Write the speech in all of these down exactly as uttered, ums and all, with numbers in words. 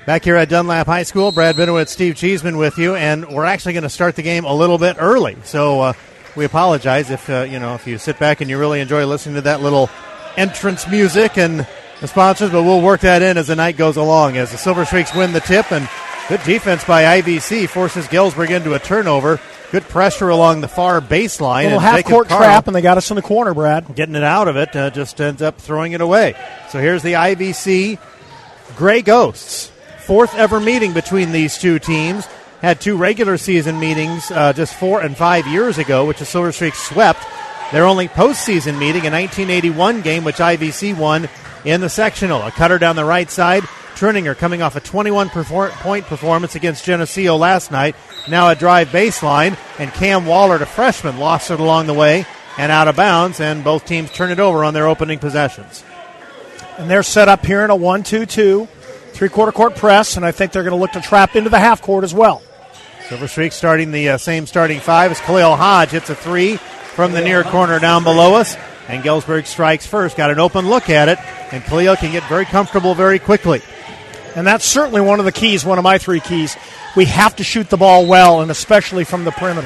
Back here at Dunlap High School, Brad Benowitz, Steve Cheeseman with you, and we're actually going to start the game a little bit early. So uh, we apologize if uh, you know if you sit back and you really enjoy listening to that little entrance music and the sponsors, but we'll work that in as the night goes along. As the Silver Streaks win the tip, and good defense by I V C forces Galesburg into a turnover. Good pressure along the far baseline. A little half-court trap, and they got us in the corner, Brad. Getting it out of it, uh, just ends up throwing it away. So here's the I V C Gray Ghosts. Fourth ever meeting between these two teams. Had two regular season meetings uh, just four and five years ago, which the Silver Streaks swept. Their only postseason meeting, a nineteen eighty-one game, which I V C won in the sectional. A cutter down the right side. Truninger coming off a twenty-one point performance against Geneseo last night. Now a drive baseline, and Cam Waller, a freshman, lost it along the way and out of bounds, and both teams turn it over on their opening possessions. And they're set up here in a one two two. Three-quarter court press, and I think they're going to look to trap into the half court as well. Silver Streak starting the uh, same starting five as Khalil Hodge hits a three from the near corner down below us, and Galesburg strikes first. Got an open look at it, and Khalil can get very comfortable very quickly. And that's certainly one of the keys, one of my three keys. We have to shoot the ball well, and especially from the perimeter.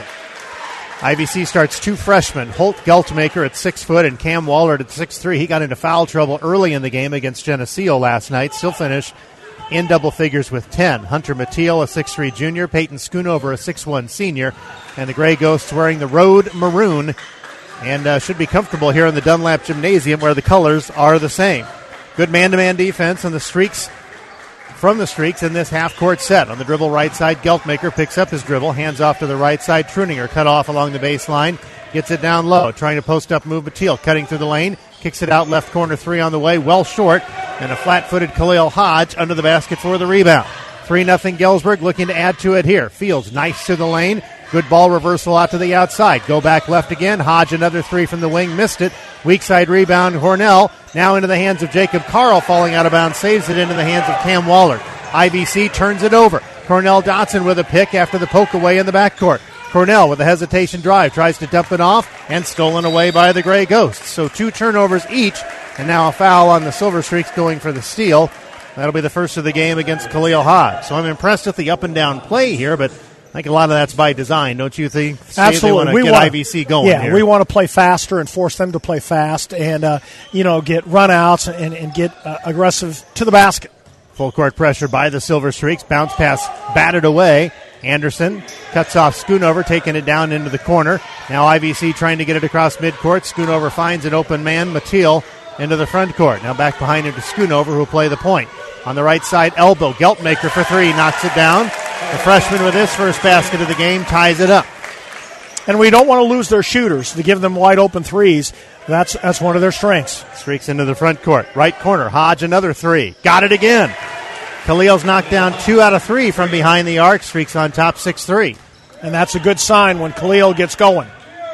I V C starts two freshmen, Holt Geltmaker at six foot and Cam Waller at six three. He got into foul trouble early in the game against Geneseo last night. Still finished in double figures with ten. Hunter Mateel, a six three junior. Peyton Schoonover, a six one senior. And the Gray Ghosts wearing the road maroon and uh, should be comfortable here in the Dunlap Gymnasium where the colors are the same. Good man-to-man defense on the Streaks. From the Streaks in this half-court set. On the dribble right side, Geltmaker picks up his dribble, hands off to the right side. Truninger cut off along the baseline, gets it down low, trying to post up move Mateel, cutting through the lane, kicks it out left corner three on the way, well short, and a flat-footed Khalil Hodge under the basket for the rebound. three nothing Galesburg looking to add to it here. Fields nice to the lane. Good ball reversal out to the outside. Go back left again. Hodge another three from the wing. Missed it. Weak side rebound. Hornell now into the hands of Jacob Carl. Falling out of bounds. Saves it into the hands of Cam Waller. I V C turns it over. Cornell Dotson with a pick after the poke away in the backcourt. Cornell with a hesitation drive. Tries to dump it off and stolen away by the Gray Ghosts. So two turnovers each. And now a foul on the Silver Streaks going for the steal. That'll be the first of the game against Khalil Hodge. So I'm impressed with the up and down play here, but I think a lot of that's by design, don't you think? Absolutely. We want to get I V C going yeah, here. we want to play faster and force them to play fast and, uh, you know, get run-outs and, and get uh, aggressive to the basket. Full court pressure by the Silver Streaks. Bounce pass batted away. Anderson cuts off Schoonover, taking it down into the corner. Now I V C trying to get it across midcourt. Schoonover finds an open man, Mateel, into the front court. Now back behind him to Schoonover, who will play the point. On the right side, elbow. Geltmaker for three. Knocks it down. The freshman with his first basket of the game ties it up. And we don't want to lose their shooters to give them wide open threes. That's that's one of their strengths. Streaks into the front court. Right corner. Hodge another three. Got it again. Khalil's knocked down two out of three from behind the arc. Streaks on top six three. And that's a good sign when Khalil gets going.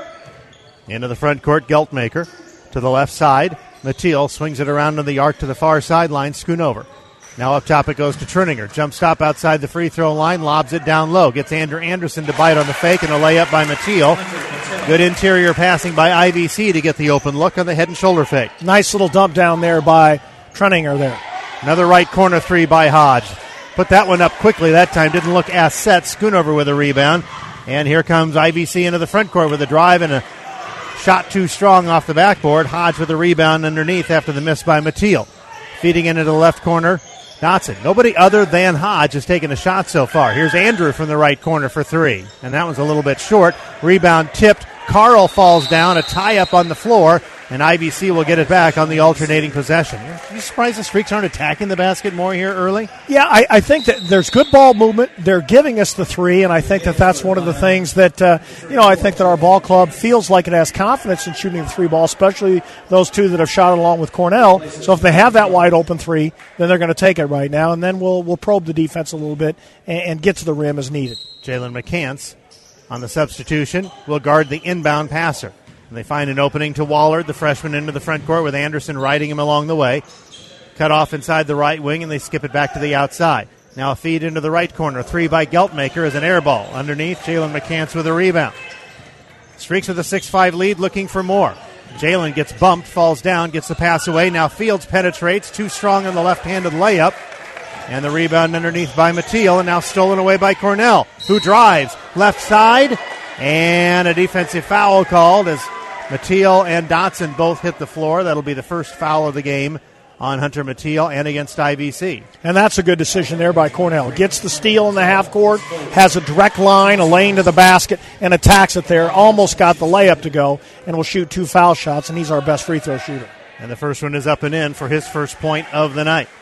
Into the front court, Geltmaker. To the left side. Mateel swings it around on the arc to the far sideline. Schoonover. Now up top it goes to Truninger. Jump stop outside the free throw line. Lobs it down low. Gets Andrew Anderson to bite on the fake and a layup by Mateel. Good interior passing by I V C to get the open look on the head and shoulder fake. Nice little dump down there by Truninger there. Another right corner three by Hodge. Put that one up quickly that time. Didn't look as set. Schoonover with a rebound. And here comes I V C into the front court with a drive and a shot too strong off the backboard. Hodge with a rebound underneath after the miss by Mateel. Feeding into the left corner. Dotson. Nobody other than Hodge has taken a shot so far. Here's Andrew from the right corner for three. And that one's a little bit short. Rebound tipped. Carl falls down. A tie-up on the floor. And I V C will get it back on the alternating possession. Are you surprised the Streaks aren't attacking the basket more here early? Yeah, I, I think that there's good ball movement. They're giving us the three, and I think that that's one of the things that, uh, you know, I think that our ball club feels like it has confidence in shooting the three ball, especially those two that have shot it along with Cornell. So if they have that wide open three, then they're going to take it right now, and then we'll we'll probe the defense a little bit and, and get to the rim as needed. Jalen McCants on the substitution will guard the inbound passer. And they find an opening to Waller, the freshman, into the front court with Anderson riding him along the way. Cut off inside the right wing, and they skip it back to the outside. Now a feed into the right corner. Three by Geltmaker as an air ball. Underneath, Jalen McCants with a rebound. Streaks with a six five lead, looking for more. Jalen gets bumped, falls down, gets the pass away. Now Fields penetrates, too strong on the left-handed layup. And the rebound underneath by Mateel, and now stolen away by Cornell, who drives left side, and a defensive foul called as Mateel and Dotson both hit the floor. That'll be the first foul of the game on Hunter Mateel and against I V C. And that's a good decision there by Cornell. Gets the steal in the half court, has a direct line, a lane to the basket, and attacks it there. Almost got the layup to go, and will shoot two foul shots, and he's our best free throw shooter. And the first one is up and in for his first point of the night.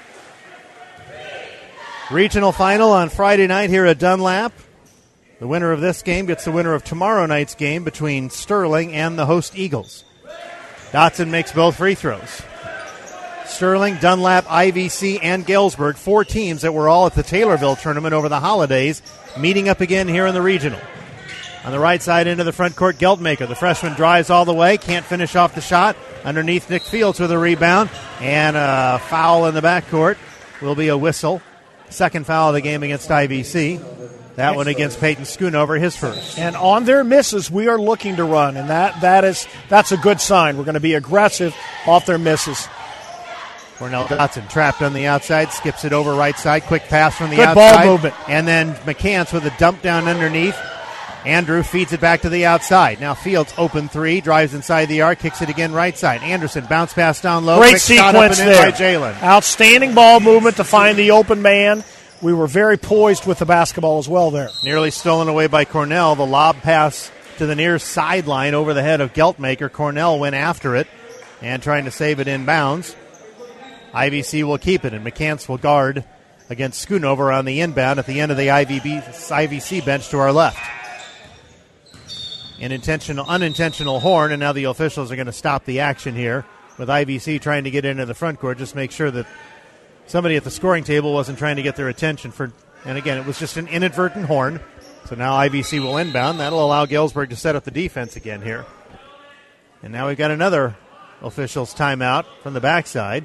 Regional final on Friday night here at Dunlap. The winner of this game gets the winner of tomorrow night's game between Sterling and the host Eagles. Dotson makes both free throws. Sterling, Dunlap, I V C, and Galesburg, four teams that were all at the Taylorville tournament over the holidays, meeting up again here in the regional. On the right side into the front court, Geltmaker. The freshman drives all the way, can't finish off the shot. Underneath Nick Fields with a rebound, and a foul in the backcourt will be a whistle. Second foul of the game against I V C. That one against Peyton Schoonover, his first. And on their misses, we are looking to run, and that that is that's a good sign. We're going to be aggressive off their misses. Cornell Dotson trapped on the outside, skips it over right side, quick pass from the good outside. Ball movement. And then McCants with a dump down underneath. Andrew feeds it back to the outside. Now Fields open three, drives inside the arc, kicks it again right side. Anderson bounce pass down low. Great quick sequence shot up and there. in by Jalen. Outstanding ball movement to find the open man. We were very poised with the basketball as well there. Nearly stolen away by Cornell. The lob pass to the near sideline over the head of Geltmaker. Cornell went after it and trying to save it inbounds. I V C will keep it, and McCants will guard against Schoonover on the inbound at the end of the I V C bench to our left. An intentional, unintentional horn, and now the officials are going to stop the action here with I V C trying to get into the front court, just make sure that somebody at the scoring table wasn't trying to get their attention for, and again, it was just an inadvertent horn. So now I V C will inbound. That'll allow Galesburg to set up the defense again here. And now we've got another officials timeout from the backside.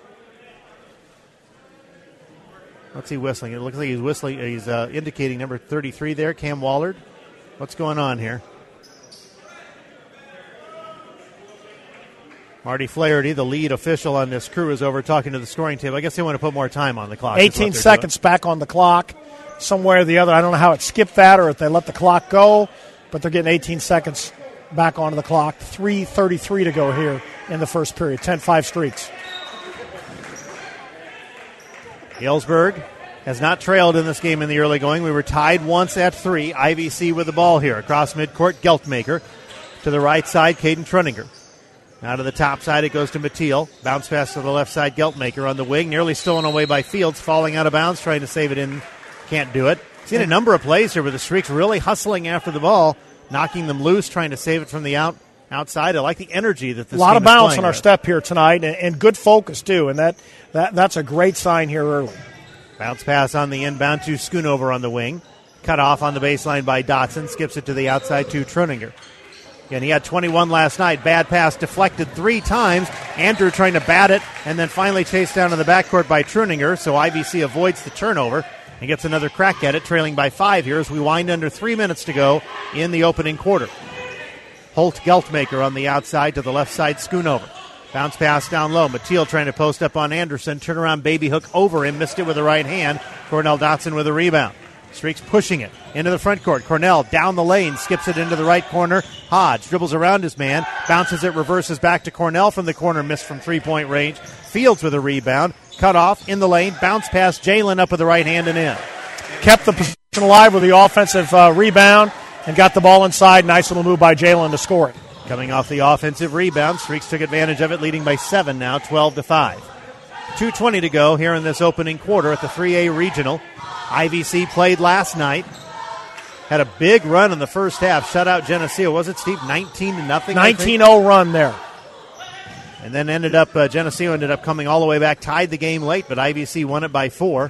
What's he whistling? It looks like he's whistling. He's uh, indicating number thirty-three there, Cam Wallard. What's going on here? Marty Flaherty, the lead official on this crew, is over talking to the scoring table. I guess they want to put more time on the clock. eighteen seconds doing. Back on the clock, somewhere or the other. I don't know how it skipped that or if they let the clock go, but they're getting eighteen seconds back onto the clock. three thirty-three to go here in the first period. ten five Streaks. Galesburg has not trailed in this game in the early going. We were tied once at three. I V C with the ball here. Across midcourt, Geltmaker. To the right side, Caden Truniger. Now to the top side, it goes to Mateel. Bounce pass to the left side, Geltmaker on the wing. Nearly stolen away by Fields, falling out of bounds, trying to save it in. Can't do it. Seen a number of plays here where the Streaks really hustling after the ball, knocking them loose, trying to save it from the out outside. I like the energy that this a lot team of bounce is on our with. step here tonight, and, and good focus too, and that, that that's a great sign here early. Bounce pass on the inbound to Schoonover on the wing. Cut off on the baseline by Dotson. Skips it to the outside to Truniger. Again, he had twenty-one last night. Bad pass deflected three times. Andrew trying to bat it, and then finally chased down to the backcourt by Truniger, so I V C avoids the turnover and gets another crack at it, trailing by five here as we wind under three minutes to go in the opening quarter. Holt Geltmaker on the outside to the left side, Schoonover. Bounce pass down low. Mateel trying to post up on Anderson. Turnaround baby hook over him. Missed it with the right hand. Cornell Dotson with a rebound. Streaks pushing it into the front court. Cornell down the lane. Skips it into the right corner. Hodge dribbles around his man. Bounces it, reverses back to Cornell from the corner. Missed from three-point range. Fields with a rebound. Cut off in the lane. Bounce pass. Jalen up with the right hand and in. Kept the position alive with the offensive uh, rebound and got the ball inside. Nice little move by Jalen to score it. Coming off the offensive rebound, Streaks took advantage of it, leading by seven now, twelve to five. two twenty to go here in this opening quarter at the three A Regional. I V C played last night. Had a big run in the first half. Shut out Geneseo. Was it, Steve? nineteen to nothing? nineteen oh run there. And then ended up, uh, Geneseo ended up coming all the way back, tied the game late, but I V C won it by four.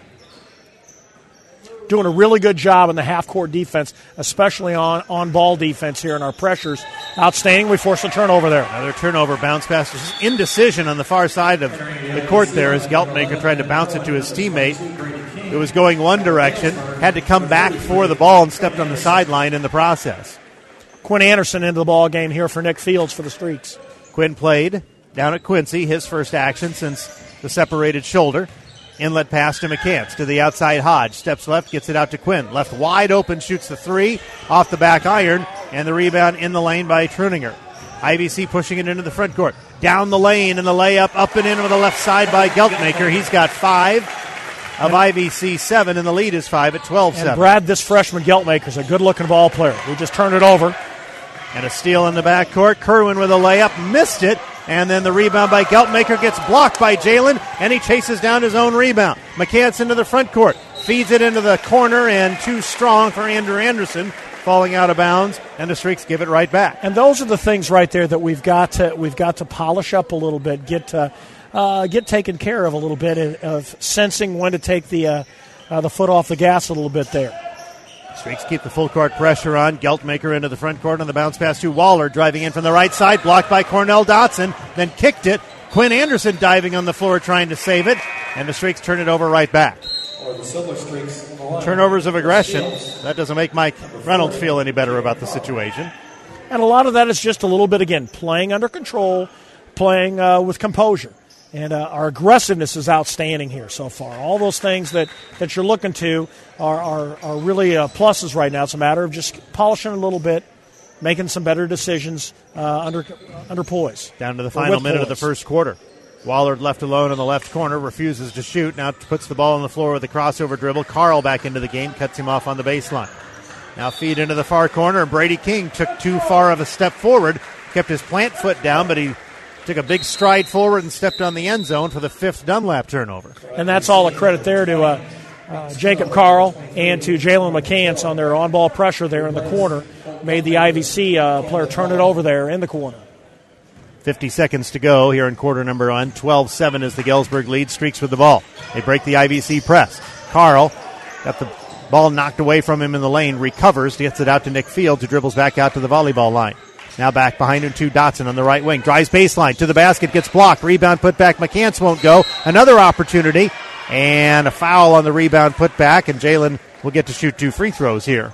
Doing a really good job in the half-court defense, especially on, on ball defense here in our pressures. Outstanding. We forced a turnover there. Another turnover, bounce pass. Just indecision on the far side of the court there as Geltmaker tried to bounce it to his teammate. It was going one direction, had to come back for the ball and stepped on the sideline in the process. Quinn Anderson into the ball game here for Nick Fields for the Streaks. Quinn played down at Quincy, his first action since the separated shoulder. Inlet pass to McCants. To the outside, Hodge. Steps left, gets it out to Quinn. Left wide open, shoots the three. Off the back iron. And the rebound in the lane by Truninger. I V C pushing it into the front court. Down the lane, and the layup up and in with the left side by Geltmaker. He's got five of I V C seven, and the lead is five at twelve seven. And Brad, this freshman Geltmaker is a good-looking ball player. We just turned it over. And a steal in the backcourt. Kerwin with a layup, missed it. And then the rebound by Geltmaker gets blocked by Jalen, and he chases down his own rebound. McCants into the front court, feeds it into the corner, and too strong for Andrew Anderson, falling out of bounds, and the Streaks give it right back. And those are the things right there that we've got to we've got to polish up a little bit, get uh, uh, get taken care of a little bit, of sensing when to take the uh, uh, the foot off the gas a little bit there. Streaks keep the full court pressure on. Geltmaker into the front court on the bounce pass to Waller, driving in from the right side, blocked by Cornell Dotson, then kicked it. Quinn Anderson diving on the floor trying to save it, and the Streaks turn it over right back. Turnovers of aggression. That doesn't make Mike Reynolds feel any better about the situation. And a lot of that is just a little bit, again, playing under control, playing uh, with composure. And uh, our aggressiveness is outstanding here so far. All those things that, that you're looking to are, are, are really uh, pluses right now. It's a matter of just polishing a little bit, making some better decisions uh, under under poise. Down to the final minute poise. of the first quarter. Waller left alone in the left corner, refuses to shoot. Now puts the ball on the floor with a crossover dribble. Carl back into the game, cuts him off on the baseline. Now feed into the far corner. Brady King took too far of a step forward, kept his plant foot down, but he took a big stride forward and stepped on the end zone for the fifth Dunlap turnover. And that's all a credit there to uh, uh, Jacob Carl and to Jalen McCants on their on-ball pressure there in the corner. Made the I V C uh, player turn it over there in the corner. fifty seconds to go here in quarter number one. twelve seven is the Galesburg lead. Streaks with the ball. They break the I V C press. Carl got the ball knocked away from him in the lane, recovers, gets it out to Nick Fields, who dribbles back out to the volleyball line. Now back behind him to Dotson on the right wing. Drives baseline to the basket, gets blocked. Rebound put back. McCants won't go. Another opportunity. And a foul on the rebound put back. And Jalen will get to shoot two free throws here.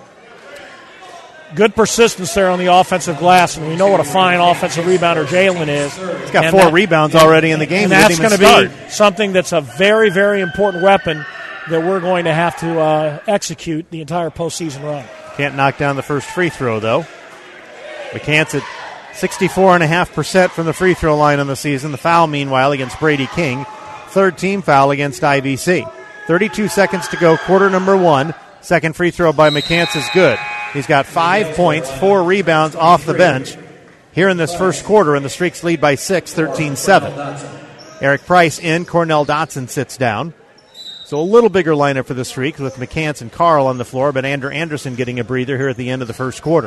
Good persistence there on the offensive glass. And we know what a fine offensive rebounder Jalen is. He's got and four that, rebounds already in the game. And that's going to be something that's a very, very important weapon that we're going to have to uh, execute the entire postseason run. Can't knock down the first free throw, though. McCants at sixty-four point five percent from the free throw line on the season. The foul, meanwhile, against Brady King. Third team foul against I V C. thirty-two seconds to go, quarter number one. Second free throw by McCants is good. He's got five points, four rebounds off the bench here in this first quarter, and the Streaks lead by six, thirteen seven. Eric Price in, Cornell Dotson sits down. So a little bigger lineup for the Streaks with McCants and Carl on the floor, but Andrew Anderson getting a breather here at the end of the first quarter.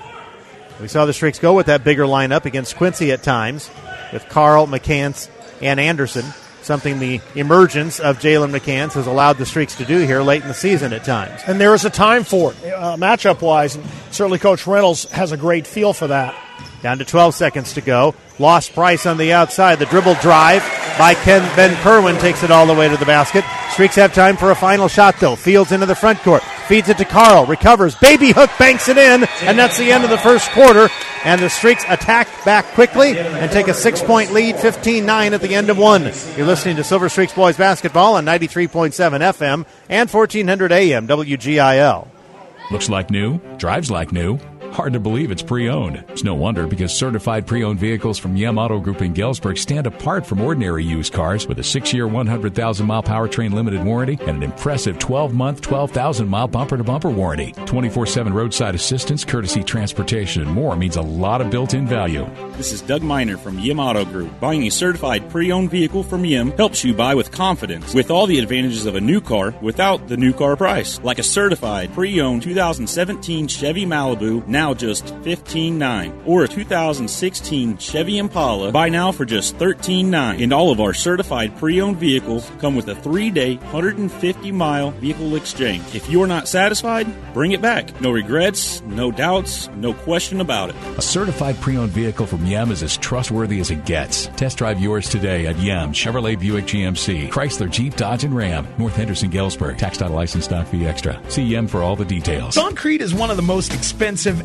We saw the Streaks go with that bigger lineup against Quincy at times with Carl, McCants, and Anderson, something the emergence of Jalen McCants has allowed the Streaks to do here late in the season at times. And there is a time for it, uh, matchup-wise, and certainly Coach Reynolds has a great feel for that. Down to twelve seconds to go. Lost Price on the outside. The dribble drive by Ken Ben Kerwin takes it all the way to the basket. Streaks have time for a final shot, though. Fields into the front court. Feeds it to Carl. Recovers. Baby hook banks it in. And that's the end of the first quarter. And the Streaks attack back quickly and take a six-point lead, fifteen nine at the end of one. You're listening to Silver Streaks Boys Basketball on ninety-three point seven F M and fourteen hundred A M W G I L. Looks like new, drives like new. Hard to believe it's pre-owned. It's no wonder, because certified pre-owned vehicles from Yem Auto Group in Galesburg stand apart from ordinary used cars with a six-year, one hundred thousand mile powertrain limited warranty and an impressive twelve-month, twelve thousand mile bumper-to-bumper warranty. twenty-four seven roadside assistance, courtesy transportation, and more means a lot of built-in value. This is Doug Miner from Yem Auto Group. Buying a certified pre-owned vehicle from Yem helps you buy with confidence, with all the advantages of a new car without the new car price. Like a certified pre-owned two thousand seventeen Chevy Malibu, now just fifteen nine dollars, or a two thousand sixteen Chevy Impala, buy now for just thirteen nine dollars. And all of our certified pre-owned vehicles come with a three-day, one hundred fifty mile vehicle exchange. If you're not satisfied, bring it back. No regrets, no doubts, no question about it. A certified pre-owned vehicle from Yem is as trustworthy as it gets. Test drive yours today at Yem, Chevrolet Buick G M C, Chrysler Jeep Dodge and Ram, North Henderson, Galesburg. Tax title license stock fee extra. See Yem for all the details. Concrete is one of the most expensive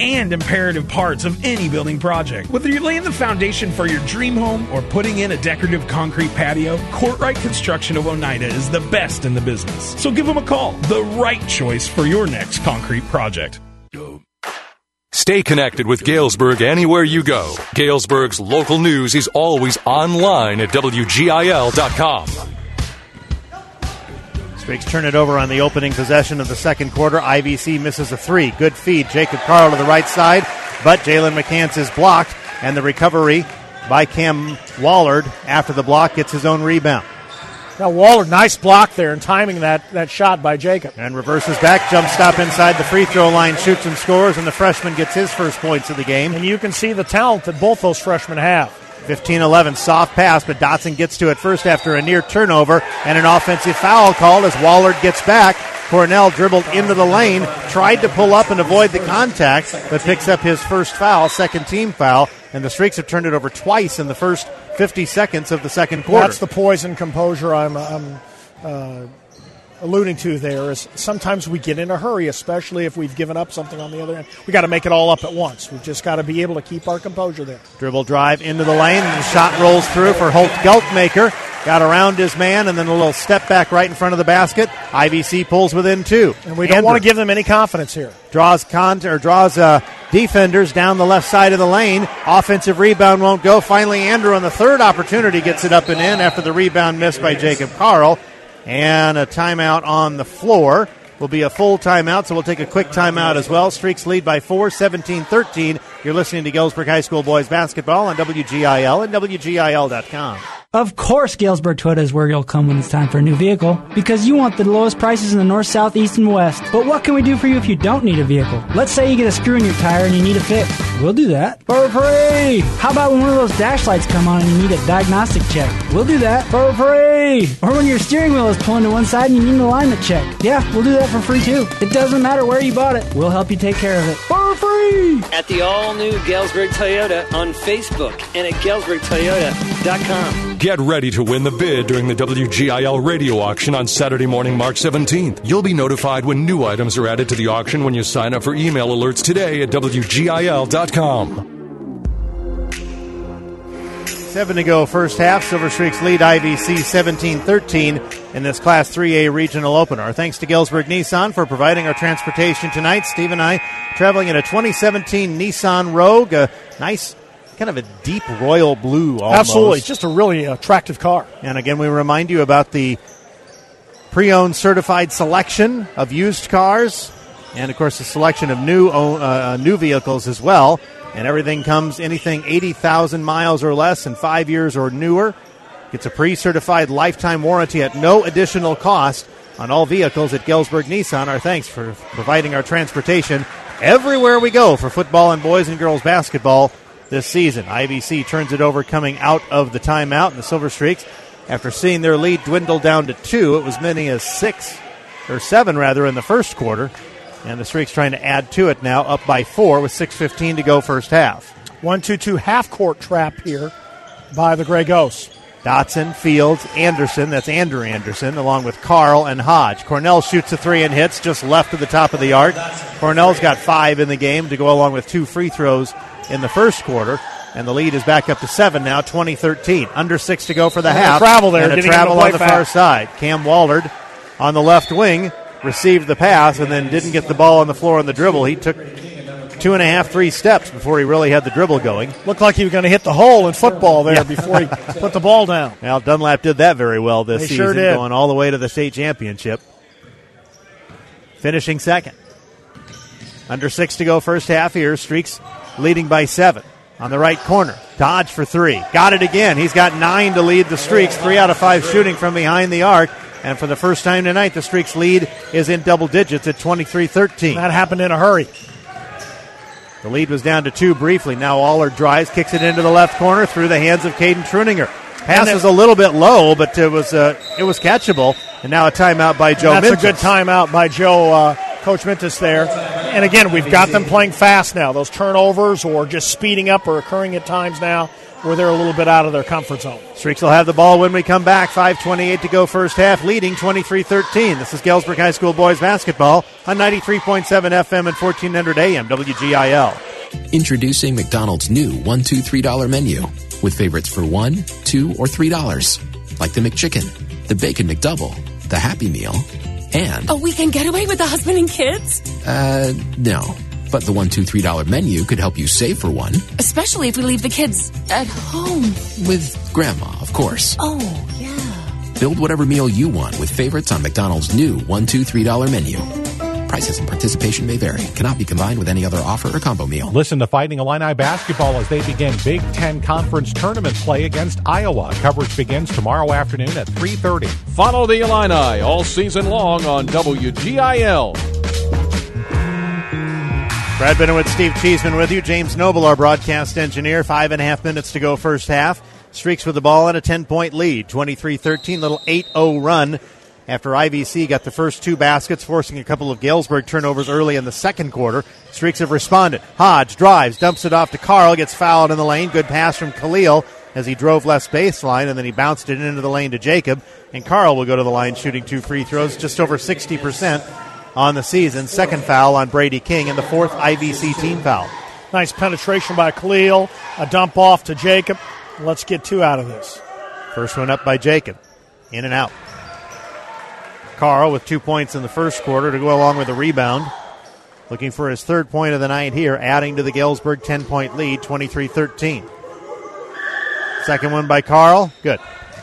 and imperative parts of any building project. Whether you're laying the foundation for your dream home or putting in a decorative concrete patio, Courtright Construction of Oneida is the best in the business. So give them a call, the right choice for your next concrete project. Stay connected with Galesburg anywhere you go. Galesburg's local news is always online at W G I L dot com. Streaks turn it over on the opening possession of the second quarter. I V C misses a three. Good feed. Jacob Carl to the right side, but Jalen McCants is blocked, and the recovery by Cam Wallard after the block gets his own rebound. Now Wallard, nice block there and timing that, that shot by Jacob. And reverses back, jump stop inside the free throw line, shoots and scores, and the freshman gets his first points of the game. And you can see the talent that both those freshmen have. fifteen eleven, soft pass, but Dotson gets to it first after a near turnover and an offensive foul called as Wallard gets back. Cornell dribbled into the lane, tried to pull up and avoid the contact, but picks up his first foul, second team foul, and the Streaks have turned it over twice in the first fifty seconds of the second quarter. That's the poise and composure I'm, I'm uh, alluding to there. Is sometimes we get in a hurry, especially if we've given up something on the other end. We've got to make it all up at once. We've just got to be able to keep our composure there. Dribble drive into the lane, and the shot rolls through for Holt Geltmaker. Got around his man, and then a little step back right in front of the basket. I V C pulls within two. And we don't Andrew want to give them any confidence here. Draws con- or draws uh, defenders down the left side of the lane. Offensive rebound won't go. Finally, Andrew on the third opportunity gets it up and in after the rebound missed by Jacob Carl. And a timeout on the floor. Will be a full timeout, so we'll take a quick timeout as well. Streaks lead by four, seventeen thirteen. You're listening to Galesburg High School Boys Basketball on W G I L and W G I L dot com. Of course, Galesburg Toyota is where you'll come when it's time for a new vehicle, because you want the lowest prices in the north, south, east, and west. But what can we do for you if you don't need a vehicle? Let's say you get a screw in your tire and you need a fix. We'll do that for free. How about when one of those dash lights come on and you need a diagnostic check? We'll do that for free. Or when your steering wheel is pulling to one side and you need an alignment check. Yeah, we'll do that for free too. It doesn't matter where you bought it. We'll help you take care of it for free. At the all-new Galesburg Toyota on Facebook and at Galesburg Toyota dot com. Get ready to win the bid during the W G I L radio auction on Saturday morning, March seventeenth. You'll be notified when new items are added to the auction when you sign up for email alerts today at W G I L dot com. Seven to go first half. Silver Streaks lead I V C seventeen thirteen in this Class three A regional opener. Our thanks to Galesburg Nissan for providing our transportation tonight. Steve and I traveling in a twenty seventeen Nissan Rogue, a nice kind of a deep royal blue almost. Absolutely, just a really attractive car. And again, we remind you about the pre-owned certified selection of used cars and, of course, the selection of new uh, new vehicles as well. And everything comes, anything eighty thousand miles or less and five years or newer. Gets a pre-certified lifetime warranty at no additional cost on all vehicles at Galesburg Nissan. Our thanks for providing our transportation everywhere we go for football and boys and girls basketball this season. I V C turns it over coming out of the timeout, and the Silver Streaks, after seeing their lead dwindle down to two, it was many as six, or seven rather, in the first quarter. And the Streaks trying to add to it now, up by four with six fifteen to go first half. one two two half-court trap here by the Grey Ghosts. Dotson, Fields, Anderson, that's Andrew Anderson, along with Carl and Hodge. Cornell shoots a three and hits just left of the top of the arc. Cornell's got five in the game to go along with two free throws in the first quarter. And the lead is back up to seven now, twenty thirteen. Under six to go for the and half. A travel there. And a travel on the fast. far side. Cam Wallard on the left wing received the pass and then didn't get the ball on the floor on the dribble. He took two and a half, three steps before he really had the dribble going. Looked like he was going to hit the hole in football there yeah. before he put the ball down. Well, Dunlap did that very well this they season, sure did. Going all the way to the state championship. Finishing second. Under six to go first half here. Streaks leading by seven. On the right corner, Dodge for three. Got it again. He's got nine to lead the Streaks. Three out of five shooting from behind the arc. And for the first time tonight, the Streaks' lead is in double digits at twenty-three thirteen. That happened in a hurry. The lead was down to two briefly. Now Waller drives, kicks it into the left corner through the hands of Caden Truninger. Passes a little bit low, but it was uh, it was catchable. And now a timeout by Joe That's Mintus. That's a good timeout by Joe, uh, Coach Mintus there. And again, we've got them playing fast now. Those turnovers or just speeding up are occurring at times now. where they're a little bit out of their comfort zone. Streaks will have the ball when we come back. five twenty-eight to go first half, leading twenty-three thirteen. This is Galesburg High School boys basketball on ninety-three point seven F M and fourteen hundred A M W G I L. Introducing McDonald's new one two three dollar menu with favorites for one, two, or three dollars, like the McChicken, the Bacon McDouble, the Happy Meal, and a weekend getaway with the husband and kids? Uh, no. But the one two three dollar menu could help you save for one. Especially if we leave the kids at home. With Grandma, of course. Oh, yeah. Build whatever meal you want with favorites on McDonald's new one two three dollar menu. Prices and participation may vary. Cannot be combined with any other offer or combo meal. Listen to Fighting Illini basketball as they begin Big Ten Conference Tournament play against Iowa. Coverage begins tomorrow afternoon at three thirty. Follow the Illini all season long on W G I L. Brad Benowitz, Steve Cheeseman with you. James Noble, our broadcast engineer. Five and a half minutes to go first half. Streaks with the ball and a ten-point lead. twenty-three thirteen, little eight oh run after I V C got the first two baskets, forcing a couple of Galesburg turnovers early in the second quarter. Streaks have responded. Hodge drives, dumps it off to Carl, gets fouled in the lane. Good pass from Khalil as he drove left baseline, and then he bounced it into the lane to Jacob. And Carl will go to the line shooting two free throws, just over sixty percent on the season. Second foul on Brady King, and the fourth I V C team foul. Nice penetration by Khalil. A dump off to Jacob. Let's get two out of this. First one up by Jacob. In and out. Carl with two points in the first quarter to go along with a rebound. Looking for his third point of the night here, adding to the Galesburg ten-point lead, twenty-three thirteen. Second one by Carl. Good.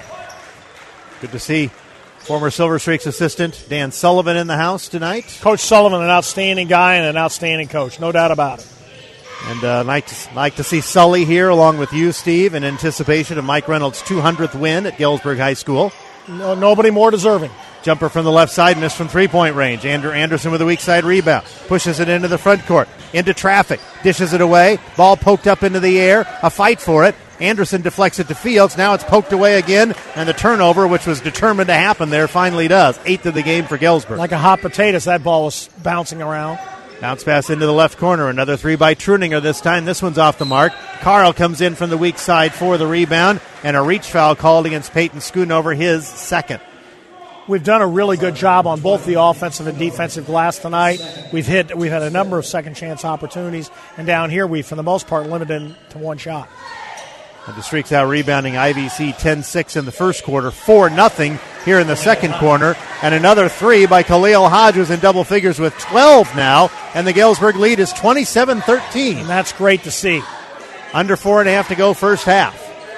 Good to see former Silver Streaks assistant Dan Sullivan in the house tonight. Coach Sullivan, an outstanding guy and an outstanding coach, no doubt about it. And uh, like, to, like to see Sully here along with you, Steve, in anticipation of Mike Reynolds' two hundredth win at Galesburg High School. No, nobody more deserving. Jumper from the left side, missed from three-point range. Andrew Anderson with a weak side rebound. Pushes it into the front court, into traffic, dishes it away. Ball poked up into the air, a fight for it. Anderson deflects it to Fields. Now it's poked away again, and the turnover, which was determined to happen there, finally does. Eighth of the game for Galesburg. Like a hot potato, that ball was bouncing around. Bounce pass into the left corner. Another three by Truninger this time. This one's off the mark. Carl comes in from the weak side for the rebound, and a reach foul called against Peyton Schoonover, his second. We've done a really good job on both the offensive and defensive glass tonight. We've hit, we've had a number of second chance opportunities, and down here we, for the most part, limited to one shot. And the Streaks out rebounding I V C ten six in the first quarter, four nothing here in the second quarter, and another three by Khalil Hodges in double figures with twelve now, and the Galesburg lead is twenty-seven thirteen. And that's great to see. Under four and a half to go first half.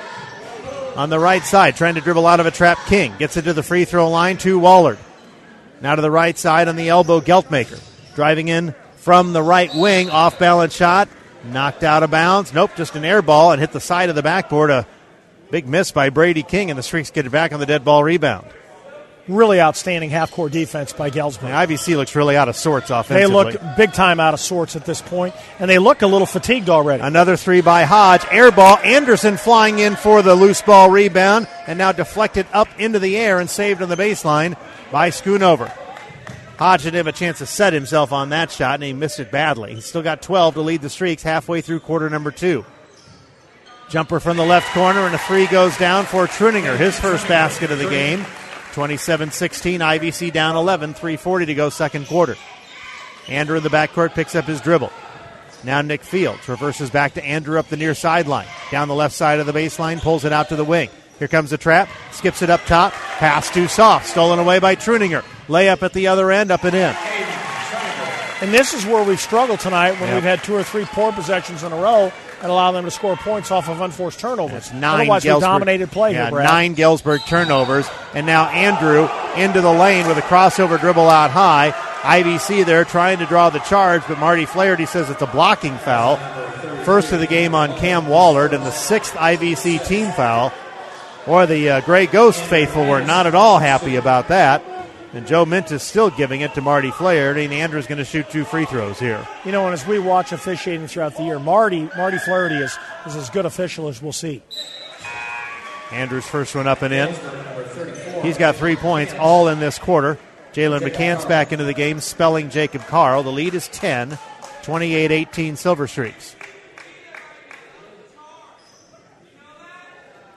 On the right side, trying to dribble out of a trap, King gets it to the free throw line to Wallard. Now to the right side on the elbow, Geltmaker. Driving in from the right wing, off-balance shot, knocked out of bounds. Nope, just an air ball and hit the side of the backboard. A big miss by Brady King, and the Streaks get it back on the dead ball rebound. Really outstanding half-court defense by Galesburg. The I V C looks really out of sorts offensively. They look big time out of sorts at this point, and they look a little fatigued already. Another three by Hodge. Air ball. Anderson flying in for the loose ball rebound, and now deflected up into the air and saved on the baseline by Schoonover. Hodge didn't have a chance to set himself on that shot, and he missed it badly. He's still got twelve to lead the Streaks halfway through quarter number two. Jumper from the left corner, and a three goes down for Truninger, his first basket of the game. twenty-seven sixteen, I V C down eleven, three forty to go second quarter. Andrew in the backcourt picks up his dribble. Now Nick Fields reverses back to Andrew up the near sideline. Down the left side of the baseline, pulls it out to the wing. Here comes the trap, skips it up top, pass too soft, stolen away by Truninger. Layup at the other end, up and in. And this is where we've struggled tonight when yep. we've had two or three poor possessions in a row and allow them to score points off of unforced turnovers. That's nine Otherwise, we Galesburg, dominated play yeah, here, Brad. Nine Galesburg turnovers, and now Andrew into the lane with a crossover dribble out high. I V C there trying to draw the charge, but Marty Flaherty says it's a blocking foul. First of the game on Cam Wallard, and the sixth I V C team foul. Or the uh, Gray Ghost faithful were not at all happy about that. And Joe Mintus still giving it to Marty Flaherty, and Andrew's going to shoot two free throws here. You know, and as we watch officiating throughout the year, Marty Marty Flaherty is, is as good official as we'll see. Andrew's first one up and in. He's got three points, all in this quarter. Jalen McCann's back into the game, spelling Jacob Carl. The lead is ten, twenty-eight eighteen Silver Streaks.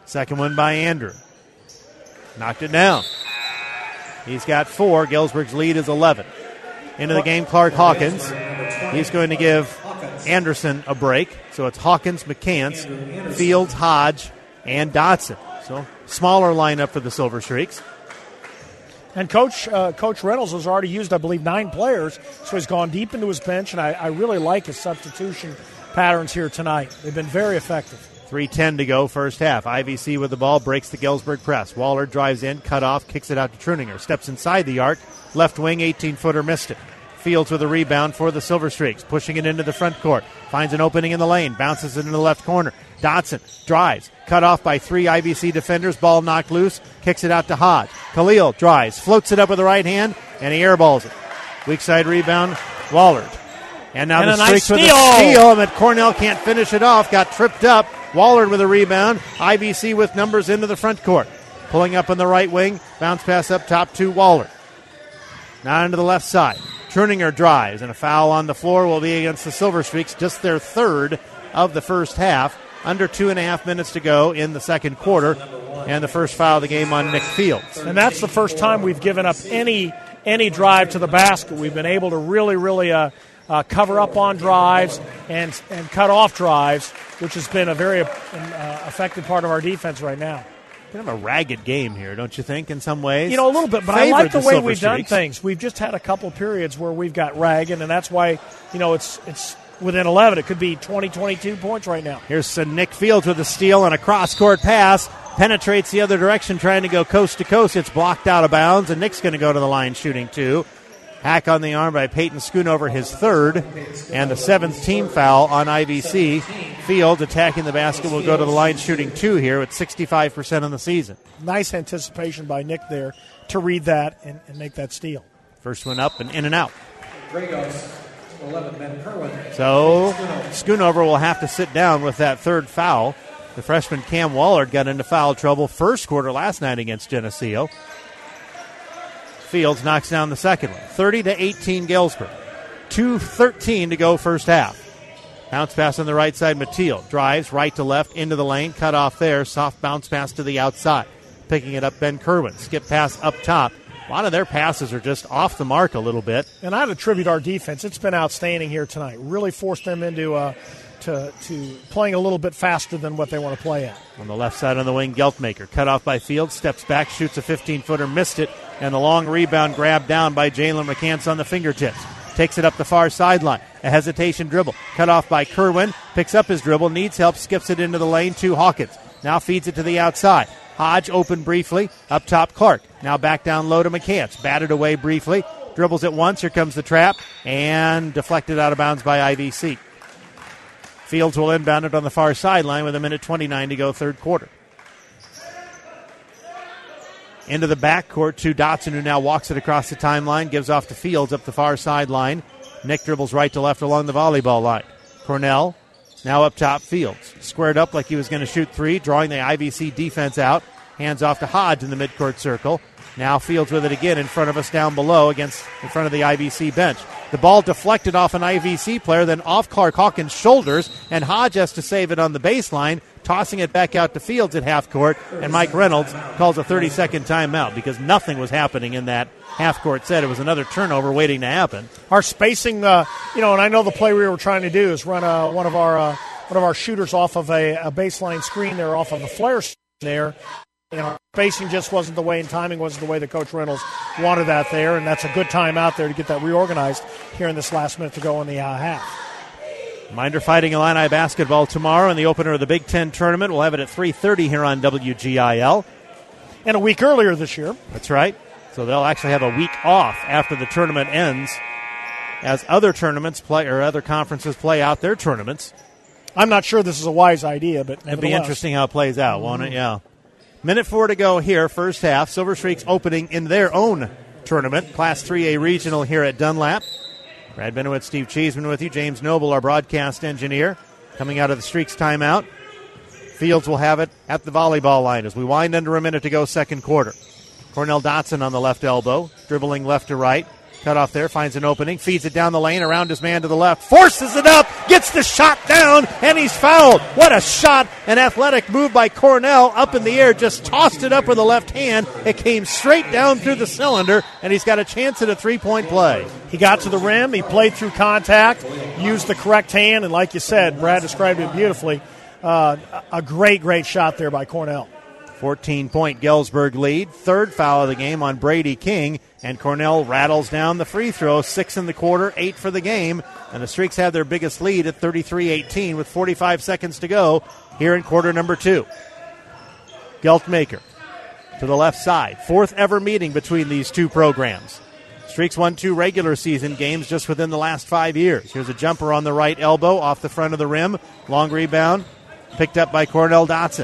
Second one by Andrew. Knocked it down. He's got four. Galesburg's lead is eleven. Into the game, Clark Hawkins. He's going to give Anderson a break. So it's Hawkins, McCants, Fields, Hodge, and Dotson. So smaller lineup for the Silver Streaks. And Coach uh, Coach Reynolds has already used, I believe, nine players, so he's gone deep into his bench, and I, I really like his substitution patterns here tonight. They've been very effective. three ten to go, first half. I V C with the ball, breaks the Galesburg press. Waller drives in, cut off, kicks it out to Truninger. Steps inside the arc, left wing, eighteen-footer, missed it. Fields with a rebound for the Silver Streaks, pushing it into the front court. Finds an opening in the lane, bounces it into the left corner. Dotson drives, cut off by three I V C defenders, ball knocked loose, kicks it out to Hodge. Khalil drives, floats it up with the right hand, and he airballs it. Weak side rebound, Wallard. And now and the Streaks nice with steal. a steal, and Cornell can't finish it off, got tripped up. Wallard with a rebound, I V C with numbers into the front court. Pulling up on the right wing, bounce pass up top to Wallard. Now into the left side. Truninger drives, and a foul on the floor will be against the Silver Streaks, just their third of the first half. Under two and a half minutes to go in the second quarter, and the first foul of the game on Nick Fields. And that's the first time we've given up any any drive to the basket. We've been able to really, really uh, uh, cover up on drives and and cut off drives, which has been a very uh, effective part of our defense right now. Kind of a ragged game here, don't you think, in some ways? You know, a little bit, but Favored I like the, the way Silver we've done Streaks. things. We've just had a couple periods where we've got ragged, and that's why, you know, it's it's within eleven. It could be twenty, twenty-two points right now. Here's uh, Nick Fields with a steal and a cross-court pass. Penetrates the other direction, trying to go coast to coast. It's blocked out of bounds, and Nick's going to go to the line shooting two. Hack on the arm by Peyton Schoonover, his third, and the seventh team foul on I V C. Fields attacking the basket will go to the line shooting two here at sixty-five percent on the season. Nice anticipation by Nick there to read that and, and make that steal. First one up and in and out. So Schoonover will have to sit down with that third foul. The freshman Cam Wallard got into foul trouble first quarter last night against Geneseo. Fields knocks down the second one. thirty to eighteen Galesburg. two thirteen to go first half. Bounce pass on the right side, Mateel. Drives right to left into the lane. Cut off there. Soft bounce pass to the outside. Picking it up, Ben Kerwin. Skip pass up top. A lot of their passes are just off the mark a little bit. And I'd attribute our defense. It's been outstanding here tonight. Really forced them into uh, to, to playing a little bit faster than what they want to play at. On the left side on the wing, Geltmaker. Cut off by Fields. Steps back, shoots a fifteen-footer, missed it. And the long rebound grabbed down by Jalen McCants on the fingertips. Takes it up the far sideline. A hesitation dribble. Cut off by Kerwin. Picks up his dribble. Needs help. Skips it into the lane to Hawkins. Now feeds it to the outside. Hodge open briefly. Up top, Clark. Now back down low to McCants. Batted away briefly. Dribbles it once. Here comes the trap. And deflected out of bounds by I V C. Fields will inbound it on the far sideline with a minute twenty-nine to go third quarter. Into the backcourt to Dotson, who now walks it across the timeline, gives off to Fields up the far sideline. Nick dribbles right to left along the volleyball line. Cornell now up top, Fields. Squared up like he was going to shoot three, drawing the I V C defense out. Hands off to Hodge in the midcourt circle. Now Fields with it again in front of us down below against in front of the I V C bench. The ball deflected off an I V C player, then off Clark Hawkins' shoulders, and Hodge has to save it on the baseline, tossing it back out to Fields at half court, and Mike Reynolds calls a thirty-second timeout because nothing was happening in that half-court set. It was another turnover waiting to happen. Our spacing, uh, you know, and I know the play we were trying to do is run uh, one of our uh, one of our shooters off of a, a baseline screen there, off of the flare there. And our spacing just wasn't the way, and timing wasn't the way that Coach Reynolds wanted that there, and that's a good time out there to get that reorganized here in this last minute to go in the uh, half. Reminder, Fighting Illini basketball tomorrow in the opener of the Big Ten tournament. We'll have it at three thirty here on W G I L. And a week earlier this year. That's right. So they'll actually have a week off after the tournament ends as other tournaments play or other conferences play out their tournaments. I'm not sure this is a wise idea, but it'd be interesting how it plays out, mm-hmm. won't it? Yeah. Minute four to go here, first half. Silver Streaks opening in their own tournament, Class three A Regional here at Dunlap. Brad Benowitz, Steve Cheeseman with you. James Noble, our broadcast engineer, coming out of the Streaks timeout. Fields will have it at the volleyball line as we wind under a minute to go second quarter. Cornell Dotson on the left elbow, dribbling left to right. Cut off there, finds an opening, feeds it down the lane, around his man to the left, forces it up, gets the shot down, and he's fouled. What a shot, an athletic move by Cornell, up in the air, just tossed it up with the left hand. It came straight down through the cylinder, and he's got a chance at a three-point play. He got to the rim, he played through contact, used the correct hand, and like you said, Brad described it beautifully, uh, a great, great shot there by Cornell. fourteen-point Galesburg lead, third foul of the game on Brady King, and Cornell rattles down the free throw, six in the quarter, eight for the game, and the Streaks have their biggest lead at thirty-three eighteen with forty-five seconds to go here in quarter number two. Geltmaker to the left side, fourth ever meeting between these two programs. Streaks won two regular season games just within the last five years. Here's a jumper on the right elbow off the front of the rim, long rebound, picked up by Cornell Dotson.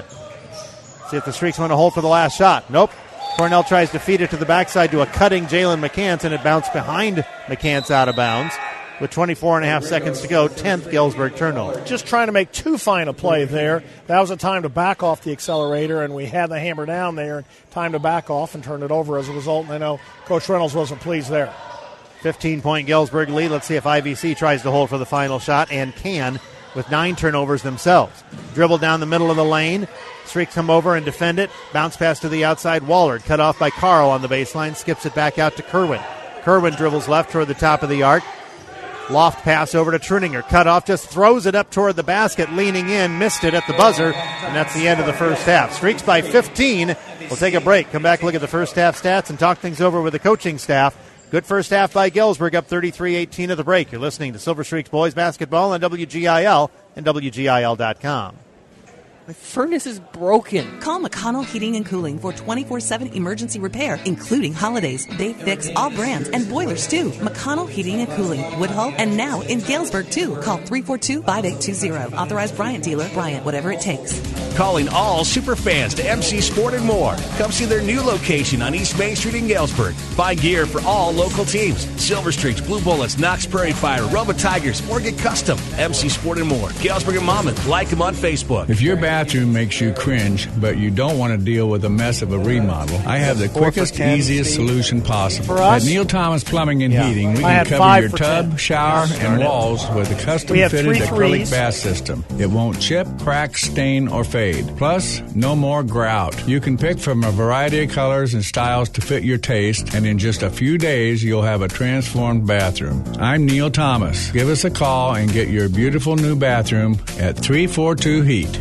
See if the Streaks want to hold for the last shot. Nope. Cornell tries to feed it to the backside to a cutting Jalen McCants, and it bounced behind McCants out of bounds. With twenty-four and a half seconds to go, tenth Galesburg turnover. Just trying to make too fine a play there. That was a time to back off the accelerator, and we had the hammer down there, and time to back off and turn it over as a result. And I know Coach Reynolds wasn't pleased there. fifteen-point Galesburg lead. Let's see if I V C tries to hold for the final shot, and can, with nine turnovers themselves. Dribble down the middle of the lane. Streaks come over and defend it. Bounce pass to the outside. Wallard cut off by Carl on the baseline. Skips it back out to Kerwin. Kerwin dribbles left toward the top of the arc. Loft pass over to Truninger. Cut off, just throws it up toward the basket, leaning in. Missed it at the buzzer, and that's the end of the first half. Streaks by fifteen. We'll take a break. Come back, look at the first half stats, and talk things over with the coaching staff. Good first half by Galesburg, up thirty-three eighteen at the break. You're listening to Silver Streaks Boys Basketball on W G I L and W G I L dot com. My furnace is broken. Call McConnell Heating and Cooling for twenty-four seven emergency repair, including holidays. They fix all brands and boilers, too. McConnell Heating and Cooling, Woodhull, and now in Galesburg, too. Call three four two, five eight two zero. Authorized Bryant dealer. Bryant, whatever it takes. Calling all super fans to M C Sport and More. Come see their new location on East Main Street in Galesburg. Buy gear for all local teams. Silver Streaks, Blue Bullets, Knox Prairie Fire, Roma Tigers, or get custom. M C Sport and More. Galesburg and Monmouth. Like them on Facebook. If your bathroom makes you cringe, but you don't want to deal with the mess of a remodel, I have the quickest, easiest solution possible. At Neil Thomas Plumbing and yeah. Heating, we I can cover your ten. tub, shower, and walls with a custom-fitted acrylic bath system. It won't chip, crack, stain, or fade. Plus, no more grout. You can pick from a variety of colors and styles to fit your taste, and in just a few days, you'll have a transformed bathroom. I'm Neil Thomas. Give us a call and get your beautiful new bathroom at three four two heat.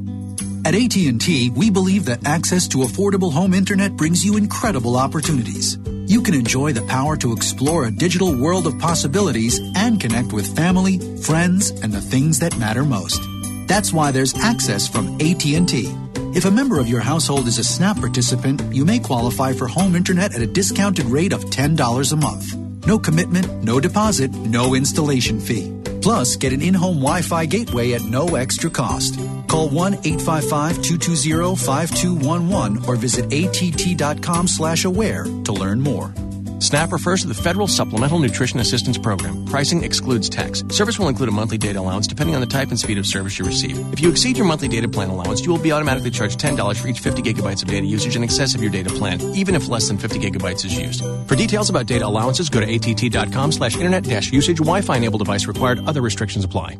At A T and T, we believe that access to affordable home internet brings you incredible opportunities. You can enjoy the power to explore a digital world of possibilities and connect with family, friends, and the things that matter most. That's why there's access from A T and T. If a member of your household is a SNAP participant, you may qualify for home internet at a discounted rate of ten dollars a month. No commitment, no deposit, no installation fee. Plus, get an in-home Wi-Fi gateway at no extra cost. Call one eight five five, two two zero, five two one one or visit att.com slash aware to learn more. SNAP refers to the Federal Supplemental Nutrition Assistance Program. Pricing excludes tax. Service will include a monthly data allowance depending on the type and speed of service you receive. If you exceed your monthly data plan allowance, you will be automatically charged ten dollars for each fifty gigabytes of data usage in excess of your data plan, even if less than fifty gigabytes is used. For details about data allowances, go to att.com slash internet dash usage. Wi-Fi enabled device required. Other restrictions apply.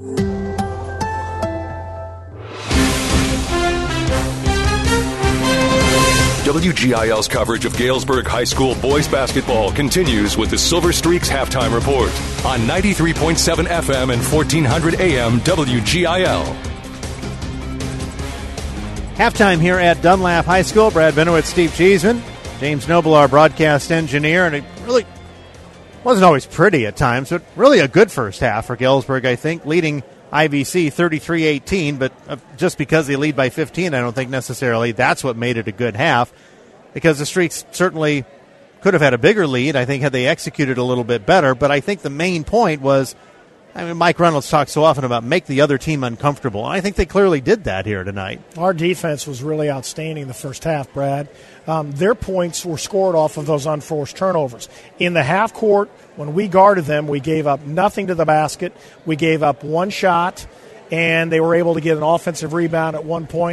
W G I L's coverage of Galesburg High School boys basketball continues with the Silver Streaks Halftime Report on ninety-three point seven F M and fourteen hundred A M W G I L. Halftime here at Dunlap High School. Brad Benowitz, Steve Cheeseman, James Noble, our broadcast engineer, and it really wasn't always pretty at times, but really a good first half for Galesburg, I think, leading I V C thirty-three eighteen, but just because they lead by fifteen, I don't think necessarily that's what made it a good half, because the Streaks certainly could have had a bigger lead, I think, had they executed a little bit better. But I think the main point was, I mean, Mike Reynolds talks so often about make the other team uncomfortable, and I think they clearly did that here tonight. Our defense was really outstanding the first half, Brad. Um, their points were scored off of those unforced turnovers. In the half court, when we guarded them, we gave up nothing to the basket. We gave up one shot, and they were able to get an offensive rebound at one point.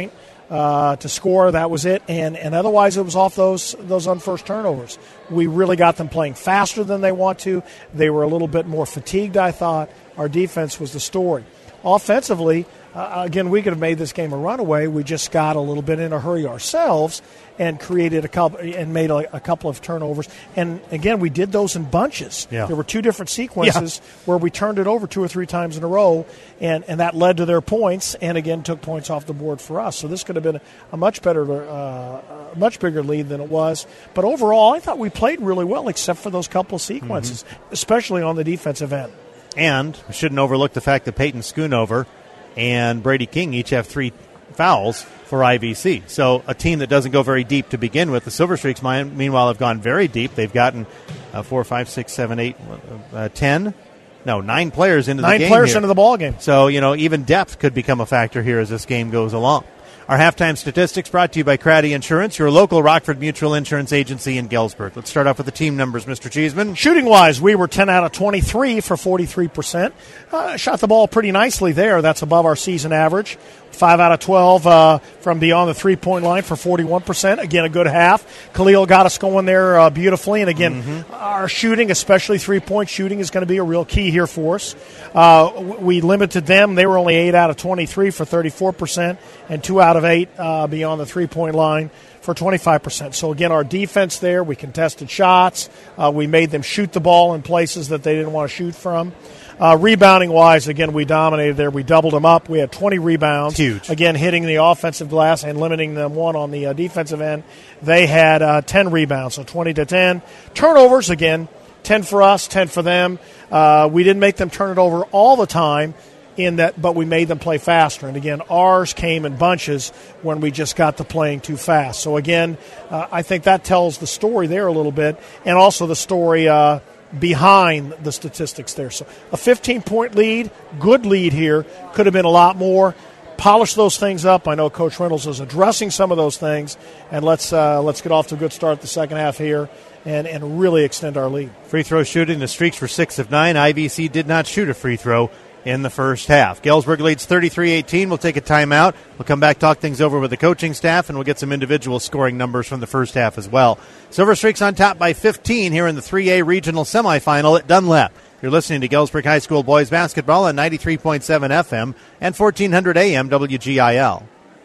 uh, to score. That was it. And and otherwise, it was off those those unforced turnovers. We really got them playing faster than they want to. They were a little bit more fatigued, I thought. Our defense was the story. Offensively, uh, again, we could have made this game a runaway. We just got a little bit in a hurry ourselves and created a couple and made a, a couple of turnovers. And again, we did those in bunches. Yeah. There were two different sequences yeah. where we turned it over two or three times in a row, and, and that led to their points. And again, took points off the board for us. So this could have been a much better, uh, a much bigger lead than it was. But overall, I thought we played really well, except for those couple of sequences, mm-hmm. especially on the defensive end. And we shouldn't overlook the fact that Peyton Schoonover and Brady King each have three fouls for I V C. So a team that doesn't go very deep to begin with. The Silver Streaks, meanwhile, have gone very deep. They've gotten uh, four, five, six, seven, eight, uh, ten. No, nine players into nine the game. Nine players here. into the ball game. So, you know, even depth could become a factor here as this game goes along. Our halftime statistics brought to you by Craddy Insurance, your local Rockford Mutual Insurance agency in Galesburg. Let's start off with the team numbers, Mister Cheeseman. Shooting-wise, we were ten out of twenty-three for forty-three percent. Uh, shot the ball pretty nicely there. That's above our season average. five out of twelve uh, from beyond the three-point line for forty-one percent. Again, a good half. Khalil got us going there uh, beautifully. And, again, mm-hmm. our shooting, especially three-point shooting, is going to be a real key here for us. Uh, we limited them. They were only eight out of twenty-three for thirty-four percent and two out of eight uh, beyond the three-point line for twenty-five percent. So, again, our defense there, we contested shots. Uh, we made them shoot the ball in places that they didn't want to shoot from. Uh, rebounding-wise, again, we dominated there. We doubled them up. We had twenty rebounds. Huge. Again, hitting the offensive glass and limiting them one on the uh, defensive end. They had uh, ten rebounds, so twenty to ten. Turnovers, again, ten for us, ten for them. Uh, we didn't make them turn it over all the time, in that, but we made them play faster. And, again, ours came in bunches when we just got to playing too fast. So, again, uh, I think that tells the story there a little bit, and also the story uh, – behind the statistics there. So a fifteen-point lead, good lead here, could have been a lot more. Polish those things up. I know Coach Reynolds is addressing some of those things, and let's uh, let's get off to a good start the second half here and, and really extend our lead. Free throw shooting, the Streaks were six of nine. I V C did not shoot a free throw in the first half. Galesburg leads thirty-three eighteen. We'll take a timeout. We'll come back, talk things over with the coaching staff, and we'll get some individual scoring numbers from the first half as well. Silver Streaks on top by fifteen here in the three A regional semifinal at Dunlap. You're listening to Galesburg High School boys basketball on ninety-three point seven F M and fourteen hundred A M W G I L.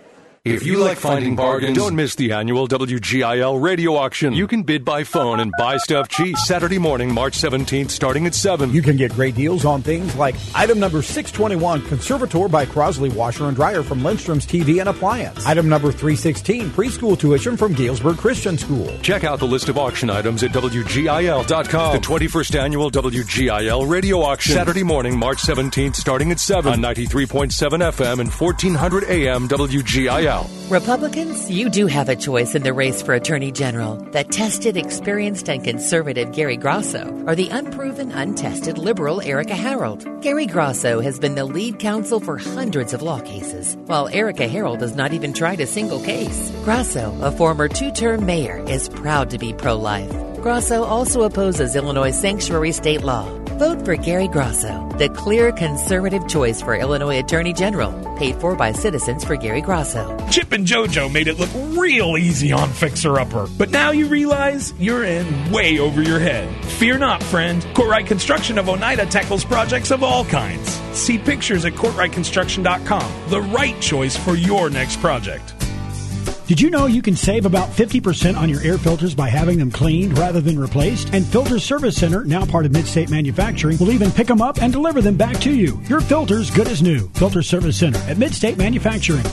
If you like finding bargains, don't miss the annual W G I L radio auction. You can bid by phone and buy stuff cheap. Saturday morning, March seventeenth, starting at seven. You can get great deals on things like item number six twenty-one, Conservator by Crosley Washer and Dryer from Lindstrom's T V and Appliance. Item number three sixteen, preschool tuition from Galesburg Christian School. Check out the list of auction items at W G I L dot com. The twenty-first annual W G I L radio auction. Saturday morning, March seventeenth, starting at seven on ninety-three point seven F M and fourteen hundred A M W G I L. Republicans, you do have a choice in the race for Attorney General. The tested, experienced, and conservative Gary Grosso or the unproven, untested liberal Erica Harold. Gary Grosso has been the lead counsel for hundreds of law cases, while Erica Harold has not even tried a single case. Grosso, a former two-term mayor, is proud to be pro-life. Grosso also opposes Illinois' sanctuary state law. Vote for Gary Grosso, the clear conservative choice for Illinois Attorney General. Paid for by Citizens for Gary Grosso. Chip and JoJo made it look real easy on Fixer Upper. But now you realize you're in way over your head. Fear not, friend. Courtright Construction of Oneida tackles projects of all kinds. See pictures at courtright construction dot com. The right choice for your next project. Did you know you can save about fifty percent on your air filters by having them cleaned rather than replaced? And Filter Service Center, now part of Midstate Manufacturing, will even pick them up and deliver them back to you. Your filter's good as new. Filter Service Center at Midstate Manufacturing.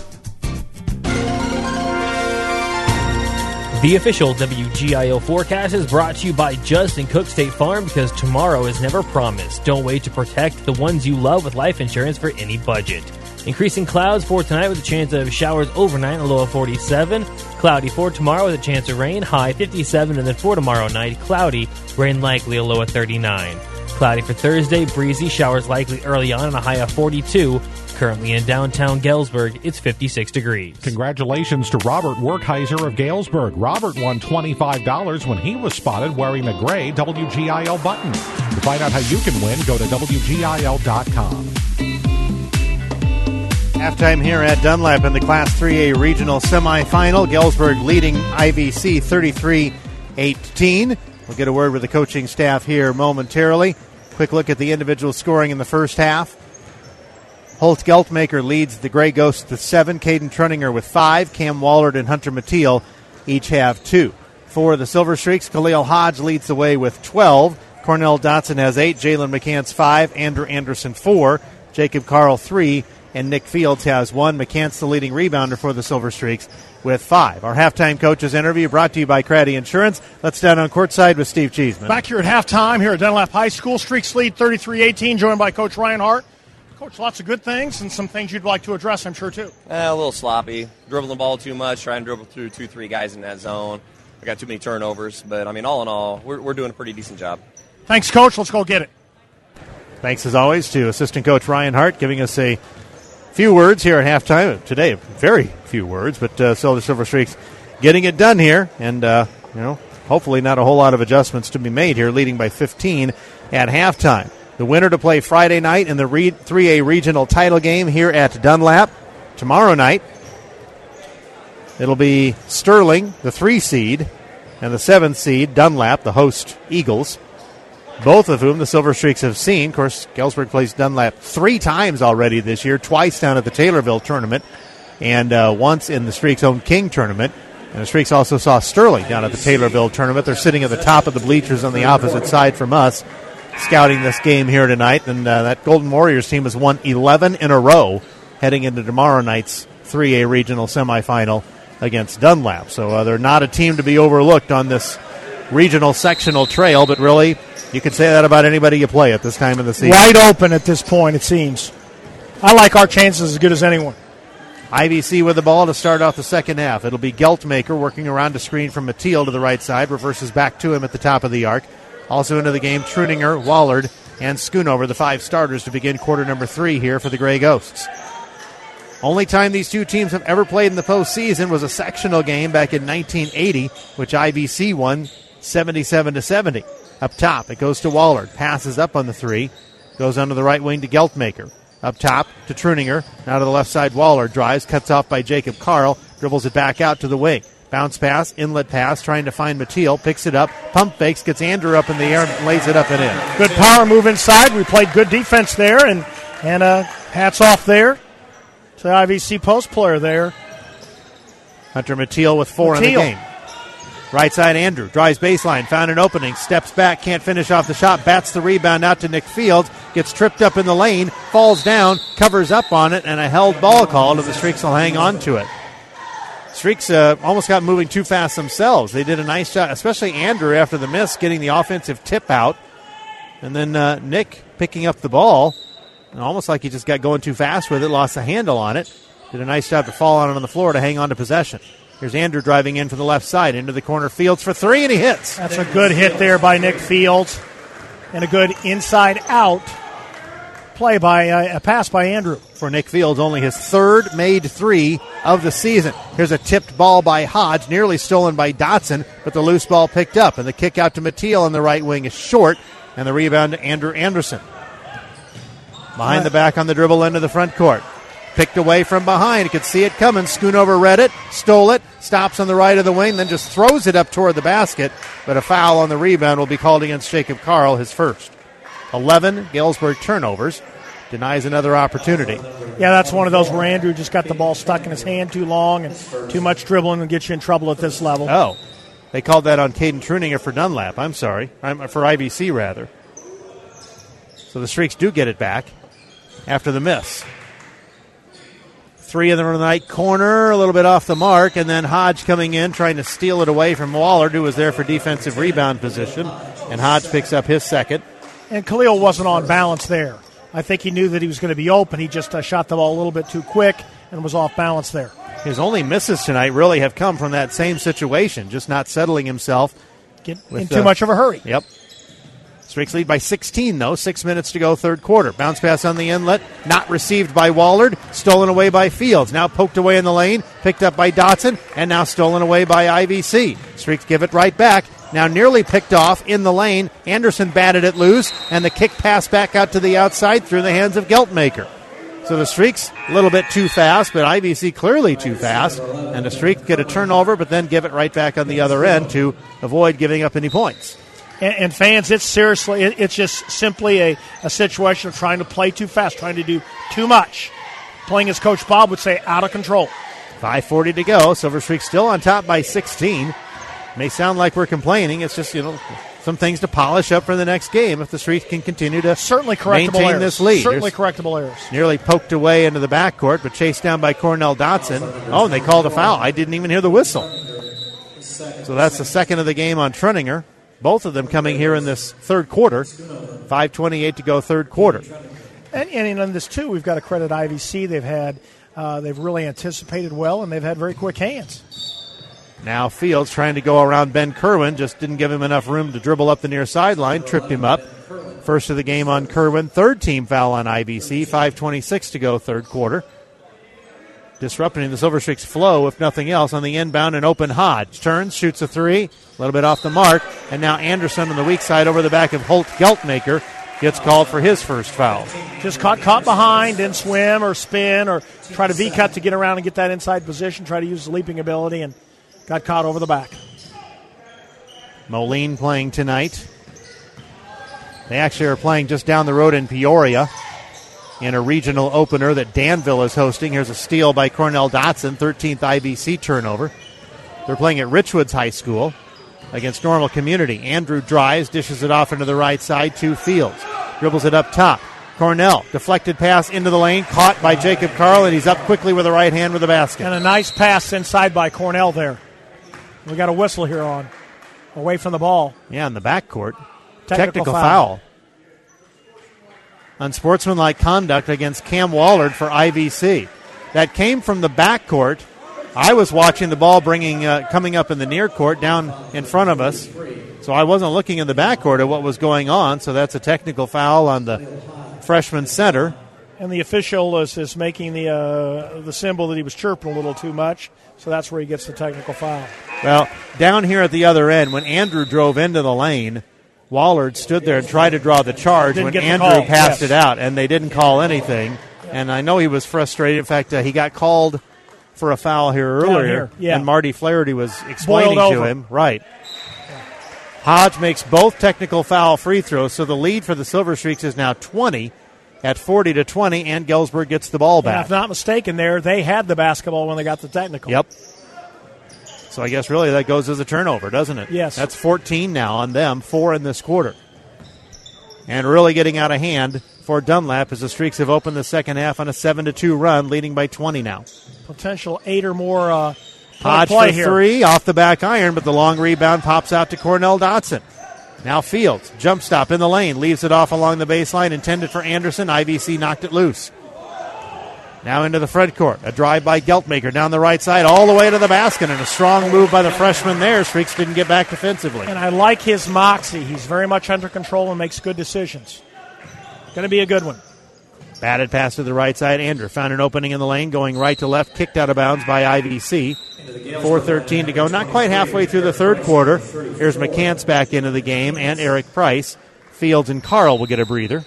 The official W G I L forecast is brought to you by Justin Cook State Farm, because tomorrow is never promised. Don't wait to protect the ones you love with life insurance for any budget. Increasing clouds for tonight with a chance of showers overnight, a low of forty-seven. Cloudy for tomorrow with a chance of rain, high fifty-seven. And then for tomorrow night, cloudy, rain likely, a low of thirty-nine. Cloudy for Thursday, breezy, showers likely early on and a high of forty-two. Currently in downtown Galesburg, it's fifty-six degrees. Congratulations to Robert Werkheiser of Galesburg. Robert won twenty-five dollars when he was spotted wearing the gray W G I L button. To find out how you can win, go to W G I L dot com. Halftime here at Dunlap in the Class three A Regional Semifinal. Galesburg leading I V C thirty-three eighteen. We'll get a word with the coaching staff here momentarily. Quick look at the individual scoring in the first half. Holt Geltmaker leads the Grey Ghosts with seven. Caden Trunninger with five. Cam Wallard and Hunter Mateel each have two. For the Silver Streaks, Khalil Hodge leads the way with twelve. Cornell Dotson has eight. Jalen McCants five. Andrew Anderson four. Jacob Carl three. And Nick Fields has one. McCants the leading rebounder for the Silver Streaks with five. Our halftime coaches interview brought to you by Craddy Insurance. Let's down on courtside with Steve Cheeseman. Back here at halftime here at Dunlap High School. Streaks lead thirty-three eighteen, joined by Coach Ryan Hart. Coach, lots of good things and some things you'd like to address, I'm sure, too. Eh, a little sloppy. Dribbling the ball too much, trying to dribble through two, three guys in that zone. We got too many turnovers. But, I mean, all in all, we're, we're doing a pretty decent job. Thanks, Coach. Let's go get it. Thanks, as always, to Assistant Coach Ryan Hart giving us a few words here at halftime. Today, very few words, but uh, still the Silver Streaks getting it done here. And, uh, you know, hopefully not a whole lot of adjustments to be made here, leading by fifteen at halftime. The winner to play Friday night in the three A regional title game here at Dunlap. Tomorrow night, it'll be Sterling, the three seed, and the seventh seed, Dunlap, the host Eagles, both of whom the Silver Streaks have seen. Of course, Galesburg plays Dunlap three times already this year, twice down at the Taylorville tournament, and uh, once in the Streaks' own King tournament. And the Streaks also saw Sterling down at the Taylorville tournament. They're sitting at the top of the bleachers on the opposite side from us, scouting this game here tonight. And uh, that Golden Warriors team has won eleven in a row heading into tomorrow night's three A regional semifinal against Dunlap. So uh, they're not a team to be overlooked on this regional sectional trail, but really you can say that about anybody you play at this time of the season. Wide open at this point, it seems. I like our chances as good as anyone. I V C with the ball to start off the second half. It'll be Geltmaker working around a screen from Mateel to the right side, reverses back to him at the top of the arc. Also into the game, Truninger, Wallard, and Schoonover, the five starters to begin quarter number three here for the Grey Ghosts. Only time these two teams have ever played in the postseason was a sectional game back in nineteen eighty, which I V C won seventy-seven to seventy. Up top, it goes to Wallard. Passes up on the three. Goes under the right wing to Geltmaker. Up top to Truninger. Now to the left side, Wallard drives, cuts off by Jacob Carl, dribbles it back out to the wing. Bounce pass, inlet pass, trying to find Mateel, picks it up, pump fakes, gets Andrew up in the air, and lays it up and in. Good power move inside. We played good defense there, and, and uh, hats off there to the I V C post player there. Hunter Mateel with four Mateel. in the game. Right side, Andrew drives baseline, found an opening, steps back, can't finish off the shot, bats the rebound out to Nick Fields, gets tripped up in the lane, falls down, covers up on it, and a held ball called, and the Streaks will hang on to it. Streaks uh, almost got moving too fast themselves. They did a nice job, especially Andrew after the miss, getting the offensive tip out. And then uh, Nick picking up the ball, and almost like he just got going too fast with it, lost the handle on it. Did a nice job to fall on it on the floor to hang on to possession. Here's Andrew driving in from the left side, into the corner, Fields for three, and he hits. That's a good hit there by Nick Fields, and a good inside-out play by uh, a pass by Andrew. For Nick Fields, only his third made three of the season. Here's a tipped ball by Hodge, nearly stolen by Dotson, but the loose ball picked up, and the kick out to Mateel on the right wing is short, and the rebound to Andrew Anderson. Behind the back on the dribble into the front court. Picked away from behind. You could see it coming. Schoonover read it, stole it, stops on the right of the wing, then just throws it up toward the basket, but a foul on the rebound will be called against Jacob Carl, his first. eleven Galesburg turnovers. Denies another opportunity. Yeah, that's one of those where Andrew just got the ball stuck in his hand too long and too much dribbling and get you in trouble at this level. Oh, they called that on Caden Truninger for Dunlap. I'm sorry. I'm, for I V C, rather. So the Streaks do get it back after the miss. Three in the right corner, a little bit off the mark, and then Hodge coming in, trying to steal it away from Wallard, who was there for defensive rebound position, and Hodge picks up his second. And Khalil wasn't on balance there. I think he knew that he was going to be open. He just uh, shot the ball a little bit too quick and was off balance there. His only misses tonight really have come from that same situation, just not settling himself. Get in too uh, much of a hurry. Yep. Streaks lead by sixteen, though. Six minutes to go, third quarter. Bounce pass on the inlet, not received by Wallard, stolen away by Fields. Now poked away in the lane, picked up by Dotson, and now stolen away by I V C. Streaks give it right back. Now nearly picked off in the lane. Anderson batted it loose, and the kick pass back out to the outside through the hands of Geltmaker. So the Streaks a little bit too fast, but I V C clearly too fast. And the Streaks get a turnover, but then give it right back on the other end to avoid giving up any points. And, and fans, it's seriously, it, it's just simply a, a situation of trying to play too fast, trying to do too much. Playing as Coach Bob would say, out of control. five forty to go. Silver Streaks still on top by sixteen. May sound like we're complaining. It's just, you know, some things to polish up for the next game if the Streaks can continue to certainly correctable maintain errors. this lead. Certainly Here's correctable errors. Nearly poked away into the backcourt, but chased down by Cornell Dotson. Oh, and they called a foul. I didn't even hear the whistle. So that's the second of the game on Trunninger. Both of them coming here in this third quarter. five twenty-eight to go, third quarter. And, and in this, too, we've got to credit I V C. They've had, uh, they've really anticipated well, and they've had very quick hands. Now Fields trying to go around Ben Kerwin, just didn't give him enough room to dribble up the near sideline, tripped him up. First of the game on Kerwin, third team foul on I V C, five twenty-six to go, third quarter. Disrupting the Silver Streaks flow, if nothing else, on the inbound and open Hodge. Turns, shoots a three, a little bit off the mark, and now Anderson on the weak side over the back of Holt Geltmaker gets called for his first foul. Just caught caught behind, didn't swim or spin or try to V-cut to get around and get that inside position, try to use the leaping ability, and got caught over the back. Moline playing tonight. They actually are playing just down the road in Peoria in a regional opener that Danville is hosting. Here's a steal by Cornell Dotson, thirteenth I V C turnover. They're playing at Richwoods High School against Normal Community. Andrew drives, dishes it off into the right side to Fields. Dribbles it up top. Cornell, deflected pass into the lane, caught by Jacob Carl, and he's up quickly with the right hand with the basket. And a nice pass inside by Cornell there. We got a whistle here on, away from the ball. Yeah, in the backcourt. Technical, Technical foul. foul. Unsportsmanlike conduct against Cam Wallard for I V C. That came from the backcourt. I was watching the ball bringing uh, coming up in the near court down in front of us, so I wasn't looking in the backcourt at what was going on, so that's a technical foul on the freshman center. And the official is, is making the uh, the symbol that he was chirping a little too much, so that's where he gets the technical foul. Well, down here at the other end, when Andrew drove into the lane, Wallard stood there and tried to draw the charge Didn't when get the Andrew call. passed Yes. it out, and they didn't call anything. And I know he was frustrated. In fact, uh, he got called for a foul here Down earlier, here, yeah. and Marty Flaherty was explaining Boiled to over. him. Right. Hodge makes both technical foul free throws, so the lead for the Silver Streaks is now twenty at forty to twenty, and Galesburg gets the ball And back. if not mistaken there, they had the basketball when they got the technical. Yep. So I guess really that goes as a turnover, doesn't it? Yes. That's fourteen now on them, four in this quarter. And really getting out of hand for Dunlap as the Streaks have opened the second half on a seven to two run, leading by twenty now. Potential eight or more uh, Hodge play for here. three, off the back iron, but the long rebound pops out to Cornell Dotson. Now Fields, jump stop in the lane, leaves it off along the baseline, intended for Anderson. I V C knocked it loose. Now into the front court. A drive by Geltmaker down the right side, all the way to the basket, and a strong move by the freshman there. Streaks didn't get back defensively. And I like his moxie. He's very much under control and makes good decisions. Going to be a good one. Batted pass to the right side. Andrew found an opening in the lane, going right to left, kicked out of bounds by I V C. four thirteen to go. Not quite halfway through the third quarter. Here's McCants back into the game, and Eric Price. Fields and Carl will get a breather.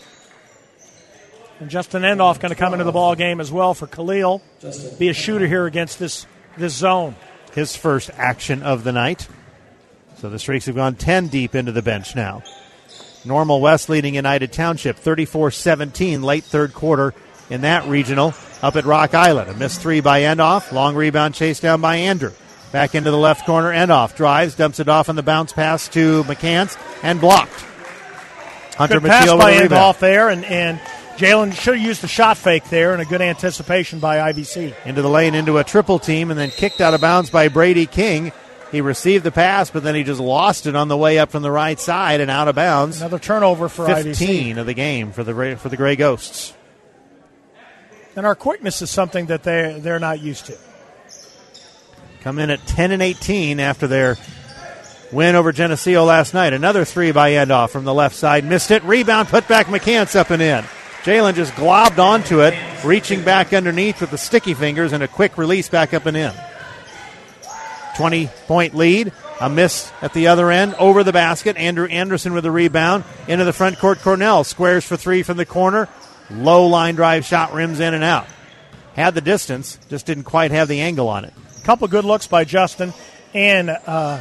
And Justin Endoff going to come into the ball game as well for Khalil. Be a shooter here against this, this zone. His first action of the night. So the Streaks have gone ten deep into the bench now. Normal West leading United Township thirty-four seventeen, late third quarter in that regional up at Rock Island. A missed three by Endoff. Long rebound chased down by Andrew. Back into the left corner. Endoff drives, dumps it off on the bounce pass to McCants, and blocked. Hunter Good pass Mathieu by with a rebound. Endoff there, and, and Jalen should have used the shot fake there, and a good anticipation by I V C. Into the lane, into a triple team, and then kicked out of bounds by Brady King. He received the pass, but then he just lost it on the way up from the right side and out of bounds. Another turnover for I V C. fifteen of the game for the for the Gray Ghosts. And our quickness is something that they they're not used to. Come in at ten and eighteen after their win over Geneseo last night. Another three by Endoff from the left side. Missed it. Rebound, put back McCants up and in. Jalen just globbed onto it, reaching back underneath with the sticky fingers and a quick release back up and in. twenty-point lead. A miss at the other end. Over the basket. Andrew Anderson with the rebound. Into the front court. Cornell squares for three from the corner. Low line drive shot, rims in and out. Had the distance, just didn't quite have the angle on it. Couple good looks by Justin and uh,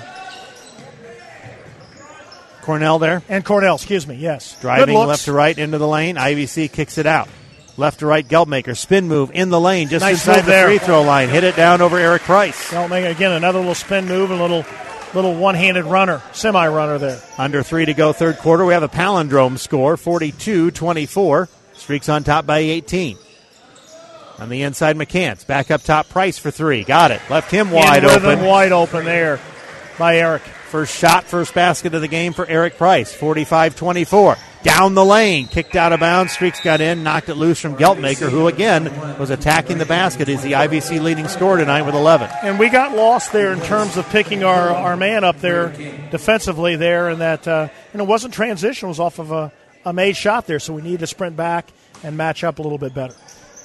Cornell there. And Cornell, excuse me, yes. Driving left to right into the lane. I V C kicks it out. Left to right, Geltmaker. Spin move in the lane, just nice inside the there. free throw line. Hit it down over Eric Price. Geltmaker, again, another little spin move, a little little one-handed runner, semi-runner there. Under three to go, third quarter. We have a palindrome score, forty-two twenty-four. Streaks on top by eighteen. On the inside, McCants. Back up top, Price for three. Got it. Left him wide open. Wide open there by Eric. First shot, first basket of the game for Eric Price. forty-five twenty-four. Down the lane. Kicked out of bounds. Streaks got in. Knocked it loose from Geltmaker, who again was attacking the basket. He's the I V C leading scorer tonight with eleven. And we got lost there in terms of picking our, our man up there defensively there. And that, uh, you know, wasn't transition. It was off of a, a made shot there. So we need to sprint back and match up a little bit better.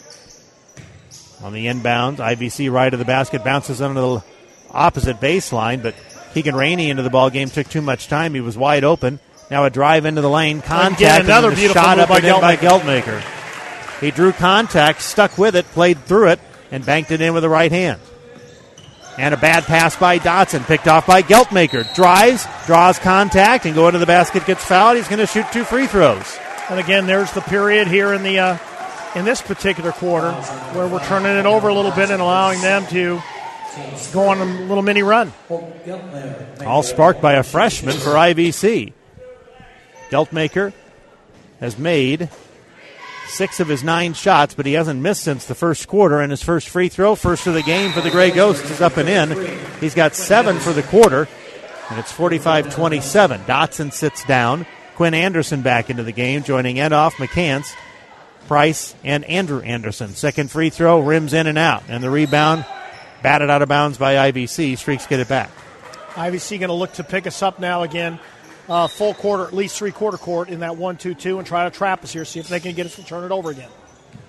On the inbounds, I V C right of the basket, bounces under the opposite baseline, but Keegan Rainey into the ball game took too much time. He was wide open. Now a drive into the lane, contact, another and beautiful shot move up by and in by Geltmaker. Geltmaker. He drew contact, stuck with it, played through it, and banked it in with the right hand. And a bad pass by Dotson, picked off by Geltmaker. Drives, draws contact, and going to the basket, gets fouled. He's going to shoot two free throws. And again, there's the period here in the uh, in this particular quarter where we're turning it over a little bit and allowing them to go on a little mini run. All sparked by a freshman for I V C. Geltmaker has made six of his nine shots, but he hasn't missed since the first quarter. And his first free throw, first of the game for the Grey Ghosts, is up and in. He's got seven for the quarter, and it's forty-five twenty-seven. Dotson sits down. Quinn Anderson back into the game, joining Edoff, McCants, Price, and Andrew Anderson. Second free throw, rims in and out. And the rebound, batted out of bounds by I V C. Streaks get it back. I V C going to look to pick us up now again. Uh, full quarter, at least three-quarter court in that one two two, and try to trap us here, see if they can get us to turn it over again.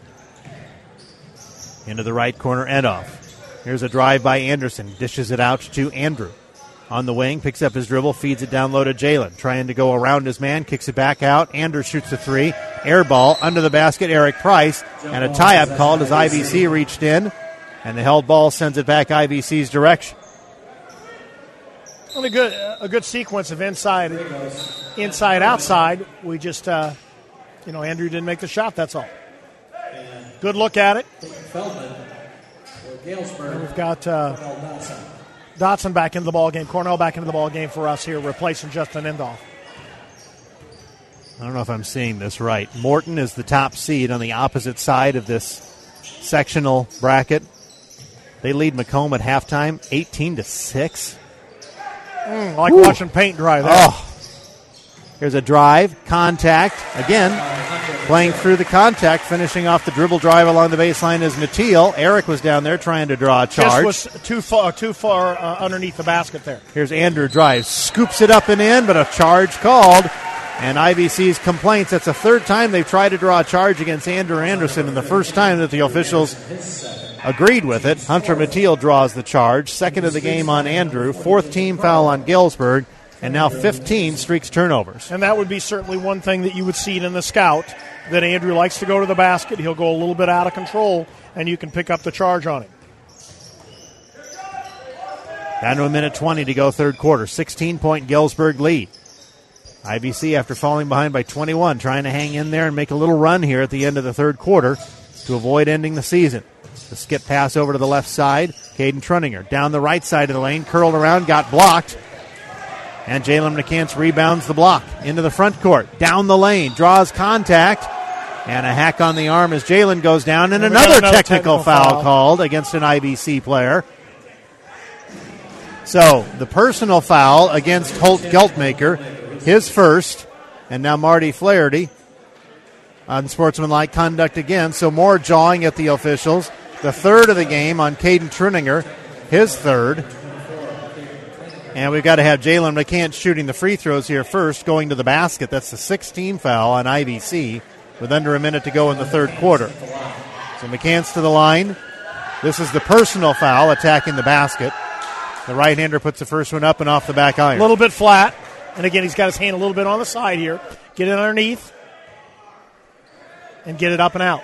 Into the right corner, Edoff. Here's a drive by Anderson. Dishes it out to Andrew. On the wing, picks up his dribble, feeds it down low to Jalen. Trying to go around his man, kicks it back out. Andrew shoots a three. Air ball under the basket, Eric Price. And a tie-up called as I V C reached in. And the held ball sends it back I V C's direction. Well, a good a good sequence of inside, inside, outside. We just, uh, you know, Andrew didn't make the shot, that's all. Good look at it. And we've got uh, Dotson back into the ball game. Cornell back into the ball game for us here, replacing Justin Indoff. I don't know if I'm seeing this right. Morton is the top seed on the opposite side of this sectional bracket. They lead Macomb at halftime, eighteen to six. Mm, like Woo. watching paint dry there. Oh. Here's a drive, contact. Again, playing through the contact, finishing off the dribble drive along the baseline is Mateel. Eric was down there trying to draw a charge. Just was too far, too far uh, underneath the basket there. Here's Andrew drives, scoops it up and in, but a charge called. And I V C's complaints, that's the third time they've tried to draw a charge against Andrew Anderson, and the first time that the officials agreed with it. Hunter Mateel draws the charge. Second of the game on Andrew. Fourth team foul on Galesburg. And now fifteen streaks turnovers. And that would be certainly one thing that you would see in the scout, that Andrew likes to go to the basket. He'll go a little bit out of control, and you can pick up the charge on him. Down to a minute twenty to go, third quarter. sixteen-point Galesburg lead. I V C, after falling behind by twenty-one, trying to hang in there and make a little run here at the end of the third quarter to avoid ending the season. The skip pass over to the left side. Caden Trunninger down the right side of the lane, curled around, got blocked. And Jalen McCants rebounds the block into the front court. Down the lane, draws contact. And a hack on the arm as Jalen goes down. And, and another, another technical, technical foul, foul called against an I V C player. So the personal foul against Holt Geltmaker, his first. And now Marty Flaherty unsportsmanlike conduct again. So more jawing at the officials. The third of the game on Caden Trunninger, his third. And we've got to have Jalen McCants shooting the free throws here first, going to the basket. That's the sixteenth foul on I V C with under a minute to go in the third quarter. So McCants to the line. This is the personal foul, attacking the basket. The right-hander puts the first one up and off the back iron. A little bit flat. And again, he's got his hand a little bit on the side here. Get it underneath. and get it up and out.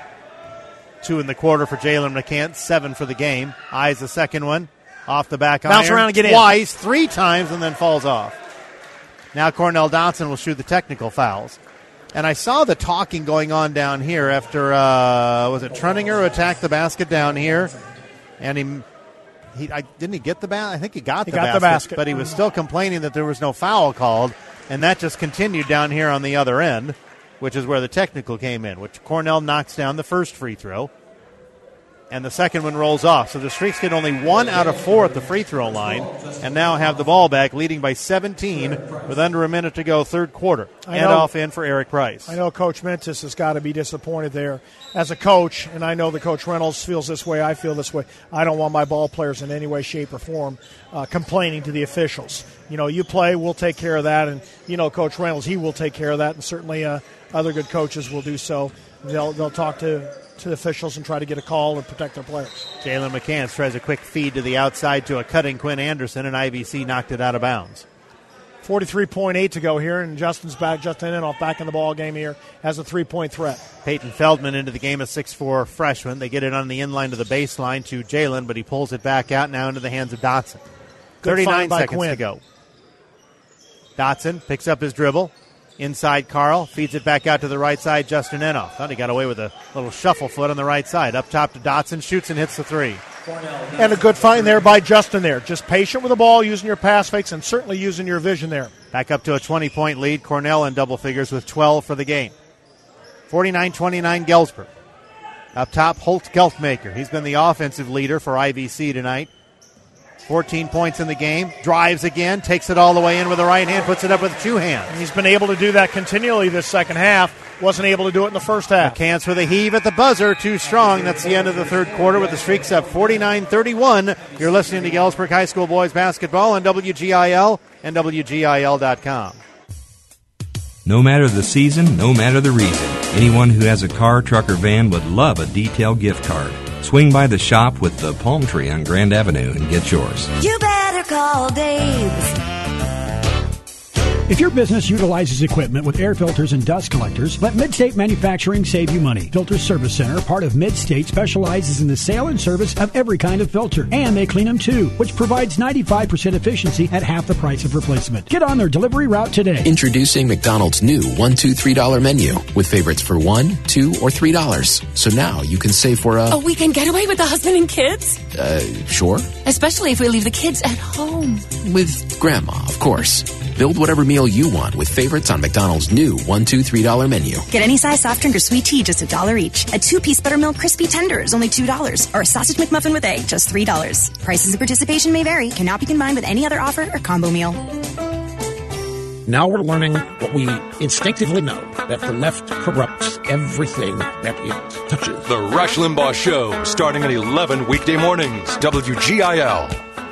Two in the quarter for Jalen McCants, seven for the game. Eyes the second one. Off the back Bounce iron. around and get in. Twice, three times, and then falls off. Now Cornell Dotson will shoot the technical fouls. And I saw the talking going on down here after, uh, was it Trunninger who attacked the basket down here? And he, he I, didn't he get the basket? I think he got, he the, got basket, the basket. But he was still complaining that there was no foul called. And that just continued down here on the other end, which is where the technical came in, which Cornell knocks down the first free throw. And the second one rolls off. So the Streaks get only one out of four at the free throw line and now have the ball back, leading by seventeen with under a minute to go, third quarter. I And know, off in for Eric Price. I know Coach Mentis has got to be disappointed there as a coach, and I know that Coach Reynolds feels this way. I feel this way. I don't want my ball players in any way, shape, or form uh, complaining to the officials. You know, you play, we'll take care of that, and, you know, Coach Reynolds, he will take care of that, and certainly uh, other good coaches will do so. They'll, they'll talk to to the officials and try to get a call and protect their players. Jalen McCants tries a quick feed to the outside to a cutting Quinn Anderson, and I V C knocked it out of bounds. forty-three point eight to go here, and Justin's back. Justin Inhofe back in the ball game here as a three-point threat. Peyton Feldman into the game, a six foot four freshman. They get it on the inline to the baseline to Jalen, but he pulls it back out now into the hands of Dotson. Good thirty-nine by seconds Quinn. to go. Dotson picks up his dribble. Inside Carl, feeds it back out to the right side, Justin Inhofe. Thought he got away with a little shuffle foot on the right side. Up top to Dotson, shoots and hits the three. And a good find there by Justin there. Just patient with the ball, using your pass fakes, and certainly using your vision there. Back up to a twenty-point lead. Cornell in double figures with twelve for the game. forty-nine twenty-nine Galesburg. Up top, Holt Geltmaker. He's been the offensive leader for I V C tonight. fourteen points in the game. Drives again, takes it all the way in with the right hand, puts it up with two hands. And he's been able to do that continually this second half. Wasn't able to do it in the first half. McCants with a heave at the buzzer, too strong. That's the end of the third quarter with the Streaks up forty-nine thirty-one. You're listening to Galesburg High School boys basketball on W G I L and W G I L dot com. No matter the season, no matter the reason, anyone who has a car, truck, or van would love a detail gift card. Swing by the shop with the palm tree on Grand Avenue and get yours. You better call Dave's. If your business utilizes equipment with air filters and dust collectors, let Midstate Manufacturing save you money. Filter Service Center, part of Midstate, specializes in the sale and service of every kind of filter. And they clean them too, which provides ninety-five percent efficiency at half the price of replacement. Get on their delivery route today. Introducing McDonald's new one, two, three dollar menu with favorites for one, two, or three dollars. So now you can save for a... A weekend getaway with the husband and kids? Uh, sure. Especially if we leave the kids at home. With Grandma, of course. Build whatever meal you want with favorites on McDonald's new one, two, three dollar menu. Get any size soft drink or sweet tea, just a dollar each. A two-piece buttermilk crispy tenders, only two dollars. Or a sausage McMuffin with egg, just three dollars. Prices and participation may vary. Cannot be combined with any other offer or combo meal. Now we're learning what we instinctively know, that the left corrupts everything that it touches. The Rush Limbaugh Show, starting at eleven weekday mornings. W G I L.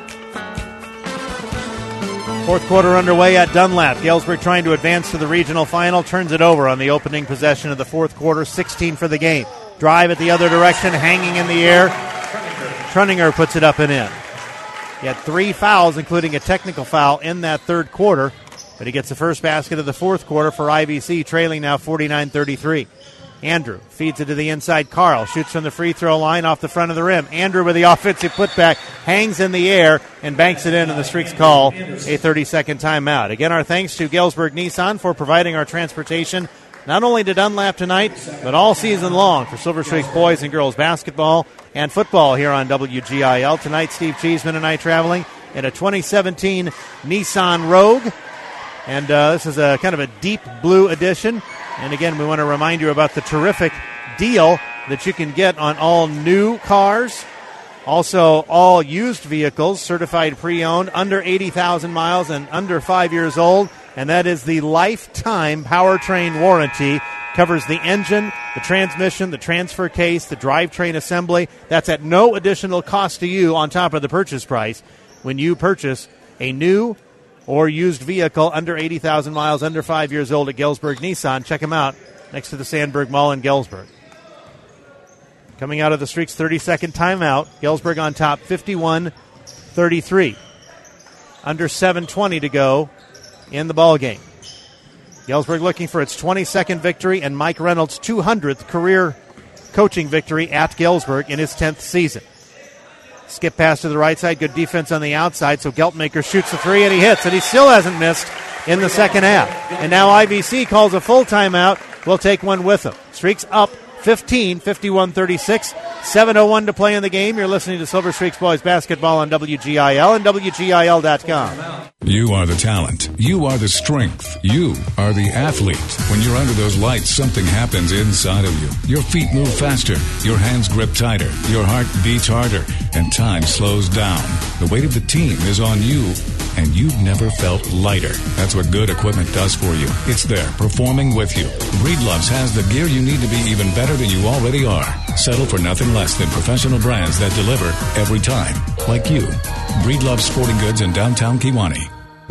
Fourth quarter underway at Dunlap. Galesburg trying to advance to the regional final. Turns it over on the opening possession of the fourth quarter. sixteen for the game. Drive at the other direction, hanging in the air. Trunninger puts it up and in. He had three fouls, including a technical foul in that third quarter. But he gets the first basket of the fourth quarter for I V C, trailing now forty-nine thirty-three. Andrew feeds it to the inside. Carl shoots from the free throw line off the front of the rim. Andrew with the offensive putback, hangs in the air and banks it in, and the Streaks call a thirty-second timeout. Again, our thanks to Galesburg Nissan for providing our transportation not only to Dunlap tonight, but all season long for Silver Streaks boys and girls basketball and football here on W G I L. Tonight, Steve Cheeseman and I traveling in a twenty seventeen Nissan Rogue. And uh, this is a kind of a deep blue edition. And again, we want to remind you about the terrific deal that you can get on all new cars, also all used vehicles, certified pre-owned, under eighty thousand miles and under five years old. And that is the lifetime powertrain warranty. Covers the engine, the transmission, the transfer case, the drivetrain assembly. That's at no additional cost to you on top of the purchase price when you purchase a new or used vehicle under eighty thousand miles, under five years old at Galesburg Nissan. Check them out next to the Sandberg Mall in Galesburg. Coming out of the Streaks' thirty-second timeout, Galesburg on top fifty-one thirty-three. Under seven twenty to go in the ball game. Galesburg looking for its twenty-second victory and Mike Reynolds' two hundredth career coaching victory at Galesburg in his tenth season. Skip pass to the right side, good defense on the outside, so Geltmaker shoots the three and he hits, and he still hasn't missed in the second half. And now I V C calls a full timeout. We'll take one with them. Streaks up fifteen, fifty-one thirty-six, seven oh one to play in the game. You're listening to Silver Streaks Boys Basketball on W G I L and W G I L dot com. You are the talent. You are the strength. You are the athlete. When you're under those lights, something happens inside of you. Your feet move faster. Your hands grip tighter. Your heart beats harder. And time slows down. The weight of the team is on you, and you've never felt lighter. That's what good equipment does for you. It's there, performing with you. Breedloves has the gear you need to be even better than you already are. Settle for nothing less than professional brands that deliver every time. Like you. Breedlove Sporting Goods in downtown Kewanee.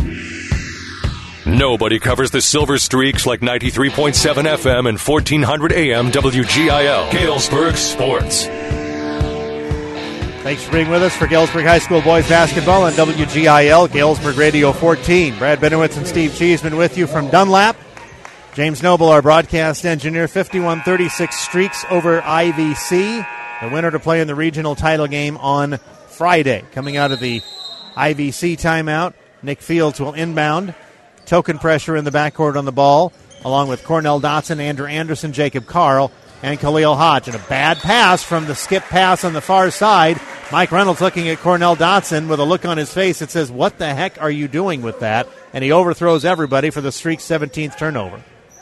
Nobody covers the Silver Streaks like ninety-three point seven F M and fourteen hundred A M W G I L. Galesburg Sports. Thanks for being with us for Galesburg High School boys basketball on W G I L, Galesburg Radio fourteen. Brad Benowitz and Steve Cheeseman with you from Dunlap. James Noble, our broadcast engineer, fifty-one thirty-six Streaks over I V C. The winner to play in the regional title game on Friday. Coming out of the I V C timeout, Nick Fields will inbound. Token pressure in the backcourt on the ball, along with Cornell Dotson, Andrew Anderson, Jacob Carl, and Khalil Hodge. And a bad pass from the skip pass on the far side. Mike Reynolds looking at Cornell Dotson with a look on his face that says, what the heck are you doing with that? And he overthrows everybody for the Streak's seventeenth turnover.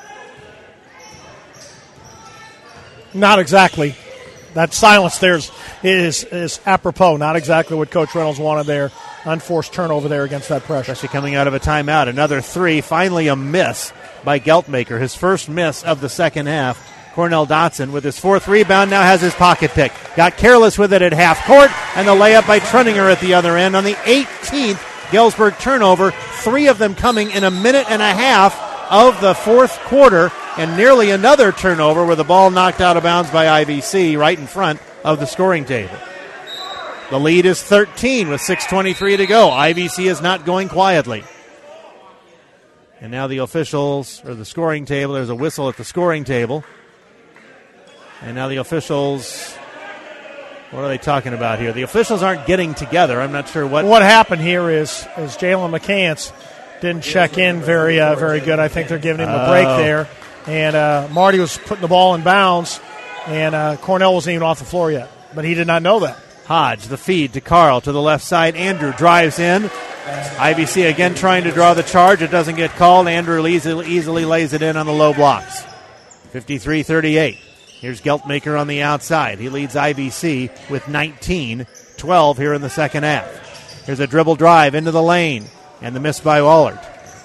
Not exactly. That silence there is, is, is apropos. Not exactly what Coach Reynolds wanted there. Unforced turnover there against that pressure. Especially coming out of a timeout. Another three. Finally a miss by Geltmaker. His first miss of the second half. Cornell Dotson with his fourth rebound now has his pocket pick. Got careless with it at half court, and the layup by Trunninger at the other end on the eighteenth Galesburg turnover. Three of them coming in a minute and a half of the fourth quarter, and nearly another turnover with the ball knocked out of bounds by I V C right in front of the scoring table. The lead is thirteen with six twenty-three to go. I V C is not going quietly. And now the officials, or the scoring table, there's a whistle at the scoring table. And now the officials, what are they talking about here? The officials aren't getting together. I'm not sure what. What happened here is, is Jalen McCants didn't check in very uh, very good. I think they're giving him a break Oh. there. And uh, Marty was putting the ball in bounds, and uh, Cornell wasn't even off the floor yet. But he did not know that. Hodge, the feed to Carl to the left side. Andrew drives in. I V C again trying to draw the charge. It doesn't get called. Andrew easily, easily lays it in on the low blocks. fifty-three thirty-eight. Here's Geltmaker on the outside. He leads I V C with nineteen twelve here in the second half. Here's a dribble drive into the lane, and the miss by Wallard.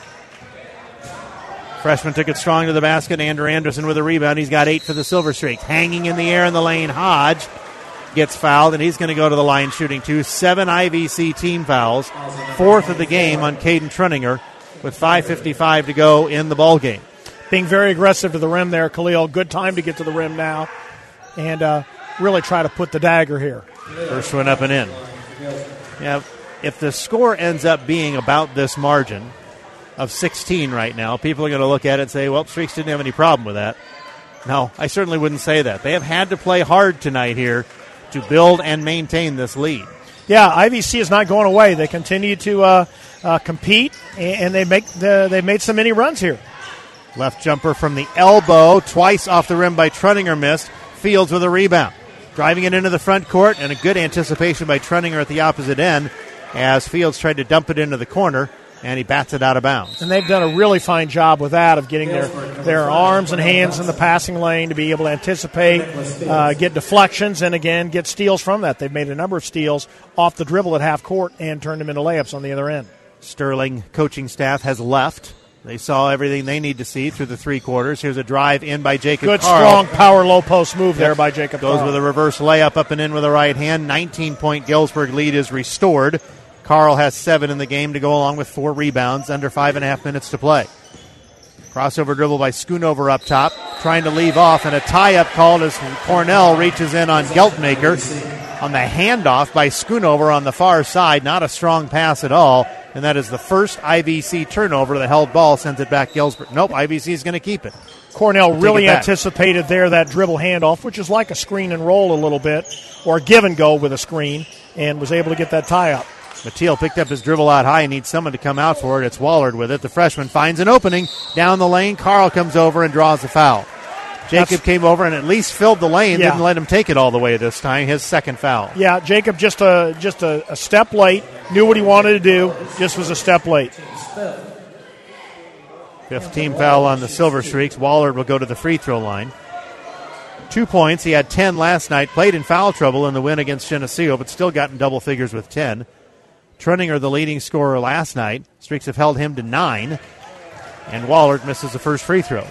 Freshman took it strong to the basket. Andrew Anderson with a rebound. He's got eight for the Silver Streaks. Hanging in the air in the lane, Hodge gets fouled, and he's going to go to the line shooting two. Seven I V C team fouls, fourth of the game on Caden Trunninger with five fifty-five to go in the ball game. Being very aggressive to the rim there, Khalil. Good time to get to the rim now and uh, really try to put the dagger here. First one up and in. Yeah, if the score ends up being about this margin of sixteen right now, people are going to look at it and say, well, Streaks didn't have any problem with that. No, I certainly wouldn't say that. They have had to play hard tonight here to build and maintain this lead. Yeah, I V C is not going away. They continue to uh, uh, compete, and they make the, they made some many runs here. Left jumper from the elbow, twice off the rim by Trunninger, missed. Fields with a rebound. Driving it into the front court, and a good anticipation by Trunninger at the opposite end as Fields tried to dump it into the corner, and he bats it out of bounds. And they've done a really fine job with that, of getting their, their arms and hands in the passing lane to be able to anticipate, uh, get deflections, and again, get steals from that. They've made a number of steals off the dribble at half court and turned them into layups on the other end. Sterling coaching staff has left. They saw everything they need to see through the three quarters. Here's a drive in by Jacob Good, Carl. strong power low post move there by Jacob Goes Carl. with a reverse layup up and in with a right hand. nineteen-point Galesburg lead is restored. Carl has seven in the game to go along with four rebounds, under five and a half minutes to play. Crossover dribble by Schoonover up top, trying to leave off, and a tie-up called as Cornell reaches in on Geltmaker on the handoff by Schoonover on the far side. Not a strong pass at all, and that is the first I V C turnover. The held ball sends it back Galesburg. Nope, I V C is going to keep it. Cornell really anticipated there that dribble handoff, which is like a screen and roll a little bit, or a give and go with a screen, and was able to get that tie up. Mateel picked up his dribble out high and needs someone to come out for it. It's Wallard with it. The freshman finds an opening down the lane. Carl comes over and draws the foul. Jacob That's, came over and at least filled the lane, yeah. Didn't let him take it all the way this time. His second foul. Yeah, Jacob just a just a, a step late, knew what he wanted to do, just was a step late. Fifth team foul on the Silver Streaks. Wallard will go to the free throw line. Two points. He had ten last night. Played in foul trouble in the win against Geneseo, but still got in double figures with ten. Trenninger, the leading scorer last night. Streaks have held him to nine. And Wallard misses the first free throw.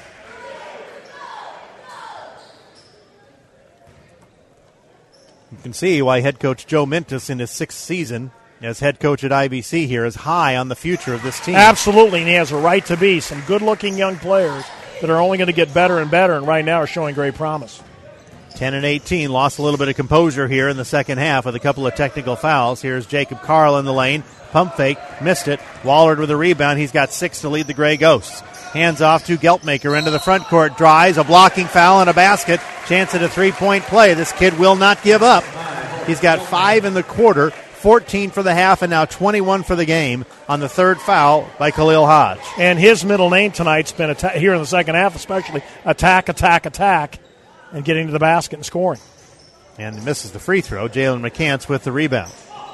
You can see why head coach Joe Mintus in his sixth season as head coach at I V C here is high on the future of this team. Absolutely, and he has a right to be. Some good-looking young players that are only going to get better and better, and right now are showing great promise. ten and eighteen, lost a little bit of composure here in the second half with a couple of technical fouls. Here's Jacob Carl in the lane. Pump fake, missed it. Wallard with a rebound. He's got six to lead the Gray Ghosts. Hands off to Geltmaker into the front court. Drives, a blocking foul and a basket. Chance at a three-point play. This kid will not give up. He's got five in the quarter, fourteen for the half, and now twenty-one for the game on the third foul by Khalil Hodge. And his middle name tonight's been, atta- here in the second half especially, attack, attack, attack, and getting to the basket and scoring. And misses the free throw. Jalen McCants with the rebound.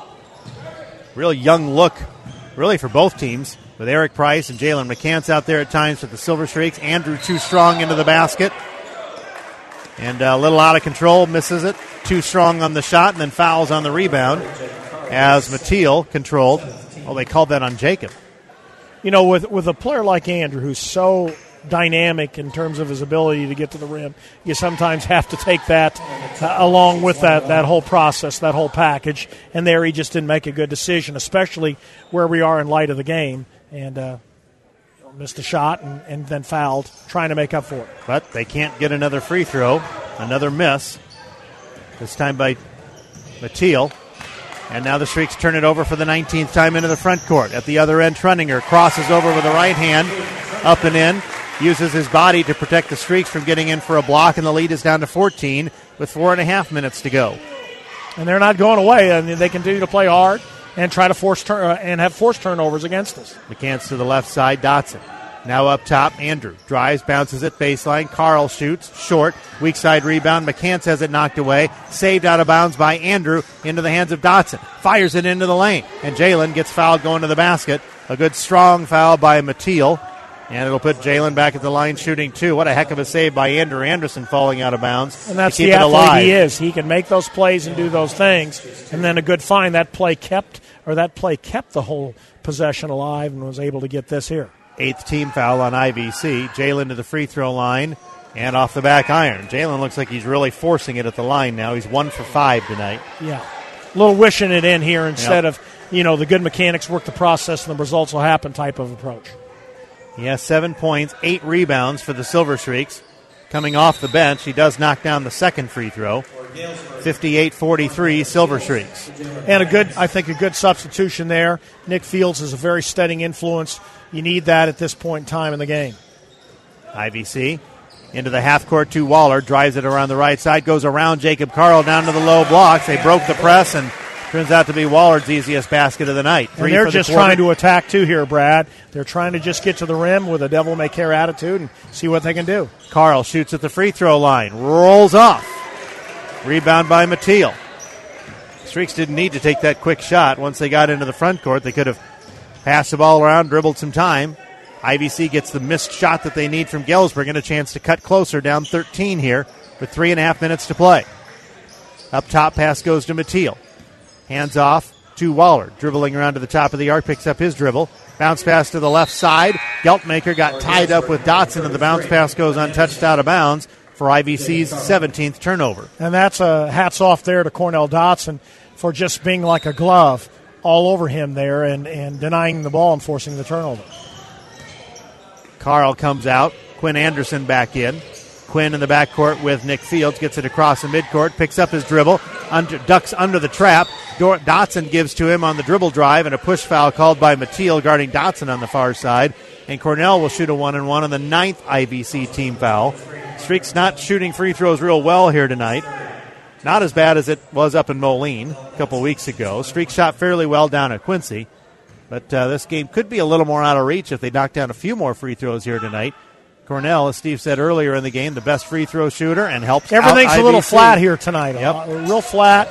Real young look, really, for both teams, with Eric Price and Jalen McCants out there at times with the Silver Streaks. Andrew too strong into the basket. And a little out of control, misses it. Too strong on the shot, and then fouls on the rebound as Mateel controlled. Oh, they called that on Jacob. You know, with with a player like Andrew, who's so dynamic in terms of his ability to get to the rim, you sometimes have to take that uh, along with that, that whole process, that whole package. And there he just didn't make a good decision, especially where we are in light of the game. And uh, missed a shot and, and then fouled, trying to make up for it. But they can't get another free throw. Another miss. This time by Mateel. And now the Streaks turn it over for the nineteenth time into the front court. At the other end, Trenninger crosses over with the right hand, up and in. Uses his body to protect the Streaks from getting in for a block, and the lead is down to fourteen with four and a half minutes to go. And they're not going away. I mean, they continue to play hard and try to force tur- uh, and have forced turnovers against us. McCants to the left side, Dotson. Now up top, Andrew drives, bounces it baseline. Carl shoots, short, weak side rebound. McCants has it knocked away, saved out of bounds by Andrew into the hands of Dotson. Fires it into the lane, and Jalen gets fouled going to the basket. A good strong foul by Mateel, and it'll put Jalen back at the line shooting two. What a heck of a save by Andrew Anderson falling out of bounds. And that's to keep the it athlete alive. he is. He can make those plays and do those things, and then a good find. That play kept, or that play kept the whole possession alive and was able to get this here. Eighth team foul on I V C. Jalen to the free throw line and off the back iron. Jalen looks like he's really forcing it at the line now. He's one for five tonight. Yeah. A little wishing it in here instead yep. of, you know, the good mechanics work the process and the results will happen type of approach. He has seven points, eight rebounds for the Silver Streaks. Coming off the bench, he does knock down the second free throw. fifty-eight forty-three, Silver Streaks. And a good, I think, a good substitution there. Nick Fields is a very steadying influence. You need that at this point in time in the game. I V C into the half court to Waller, drives it around the right side, goes around Jacob Carl down to the low blocks. They broke the press, and turns out to be Waller's easiest basket of the night. Three and they're for the just quarter. trying to attack too here, Brad. They're trying to just get to the rim with a devil may care attitude and see what they can do. Carl shoots at the free throw line, rolls off. Rebound by Mateel. Streaks didn't need to take that quick shot. Once they got into the front court, they could have passed the ball around, dribbled some time. I V C gets the missed shot that they need from Galesburg and a chance to cut closer, down thirteen here with three and a half minutes to play. Up top, pass goes to Mateel. Hands off to Waller. Dribbling around to the top of the arc, picks up his dribble. Bounce pass to the left side. Geltmaker got tied up with Dotson, and the bounce pass goes untouched out of bounds for I V C's seventeenth turnover. And that's a hats off there to Cornell Dotson for just being like a glove all over him there and, and denying the ball and forcing the turnover. Carl comes out. Quinn Anderson back in. Quinn in the backcourt with Nick Fields. Gets it across the midcourt. Picks up his dribble. Under, ducks under the trap. Dotson gives to him on the dribble drive, and a push foul called by Mateel guarding Dotson on the far side. And Cornell will shoot a one and one on the ninth I V C team foul. Streaks not shooting free throws real well here tonight. Not as bad as it was up in Moline a couple weeks ago. Streaks shot fairly well down at Quincy. But uh, this game could be a little more out of reach if they knock down a few more free throws here tonight. Cornell, as Steve said earlier in the game, the best free throw shooter and helps Everything's out a little I V C. flat here tonight. Yep. Uh, real flat.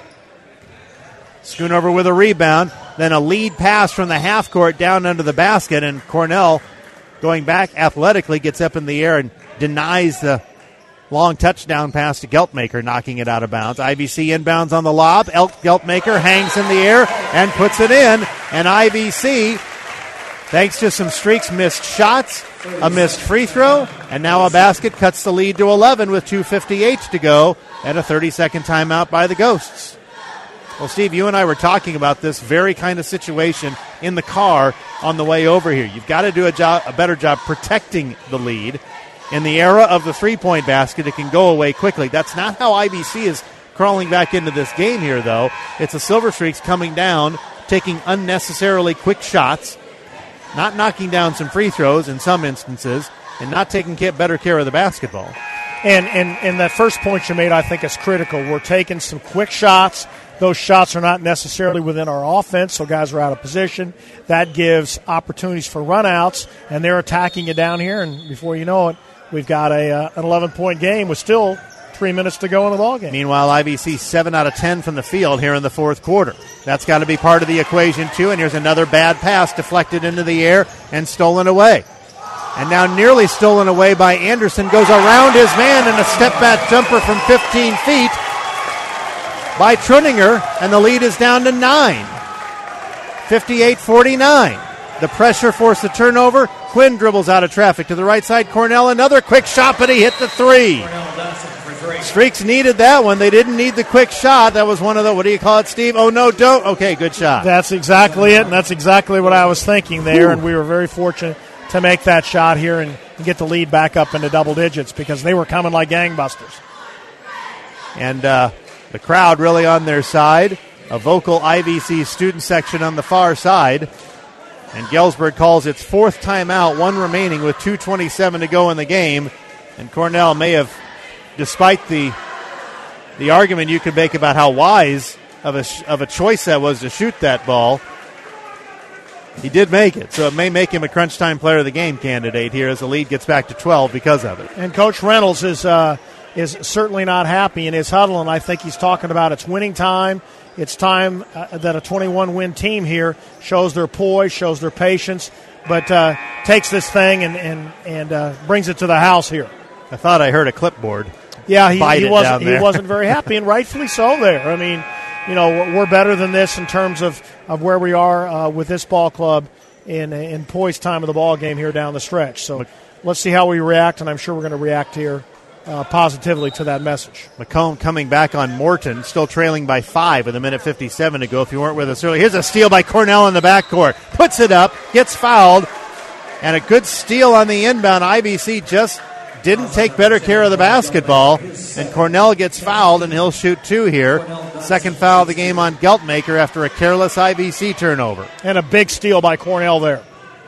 Schoonover with a rebound. Then a lead pass from the half court down under the basket. And Cornell, going back athletically, gets up in the air and denies the long touchdown pass to Geltmaker, knocking it out of bounds. I V C inbounds on the lob. El- Geltmaker hangs in the air and puts it in. And I V C, thanks to some Streaks missed shots, a missed free throw, and now a basket, cuts the lead to eleven with two fifty-eight to go and a thirty-second timeout by the Ghosts. Well, Steve, you and I were talking about this very kind of situation in the car on the way over here. You've got to do a, job, a better job protecting the lead. In the era of the three-point basket, it can go away quickly. That's not how I V C is crawling back into this game here, though. It's the Silver Streaks coming down, taking unnecessarily quick shots, not knocking down some free throws in some instances, and not taking better care of the basketball. And, and, and that first point you made, I think, is critical. We're taking some quick shots. Those shots are not necessarily within our offense, so guys are out of position. That gives opportunities for runouts, and they're attacking you down here, and before you know it, we've got a uh, an eleven-point game with still three minutes to go in the ballgame. Meanwhile, I V C seven out of ten from the field here in the fourth quarter. That's got to be part of the equation, too, and here's another bad pass deflected into the air and stolen away. And now nearly stolen away by Anderson. Goes around his man and a step-back jumper from fifteen feet by Truninger, and the lead is down to nine. fifty-eight forty-nine. The pressure forced the turnover. Quinn dribbles out of traffic to the right side. Cornell, another quick shot, but he hit the three. Streaks needed that one. They didn't need the quick shot. That was one of the, what do you call it, Steve? Oh, no, don't. Okay, good shot. That's exactly it, and that's exactly what I was thinking there, Ooh. And we were very fortunate to make that shot here and get the lead back up into double digits because they were coming like gangbusters. And uh, the crowd really on their side. A vocal I V C student section on the far side. And Galesburg calls its fourth timeout, one remaining with two twenty-seven to go in the game. And Cornell may have, despite the the argument you could make about how wise of a of a choice that was to shoot that ball, he did make it. So it may make him a crunch time player of the game candidate here as the lead gets back to twelve because of it. And Coach Reynolds is uh, is certainly not happy in his huddle, and I think he's talking about it's winning time. It's time uh, that a twenty-one win team here shows their poise, shows their patience, but uh, takes this thing and and, and uh, brings it to the house here. I thought I heard a clipboard. Yeah, he, he wasn't. He wasn't very happy, and rightfully so. There, I mean, you know, we're better than this in terms of, of where we are uh, with this ball club in in poise time of the ball game here down the stretch. So let's see how we react, and I'm sure we're going to react here uh, positively to that message. McComb coming back on Morton, still trailing by five with a minute fifty-seven to go. If you weren't with us earlier, here's a steal by Cornell in the backcourt. Puts it up, gets fouled, and a good steal on the inbound. I V C just didn't take better care of the basketball, and Cornell gets fouled, and he'll shoot two here. Second foul of the game on Geltmaker after a careless I V C turnover. And a big steal by Cornell there.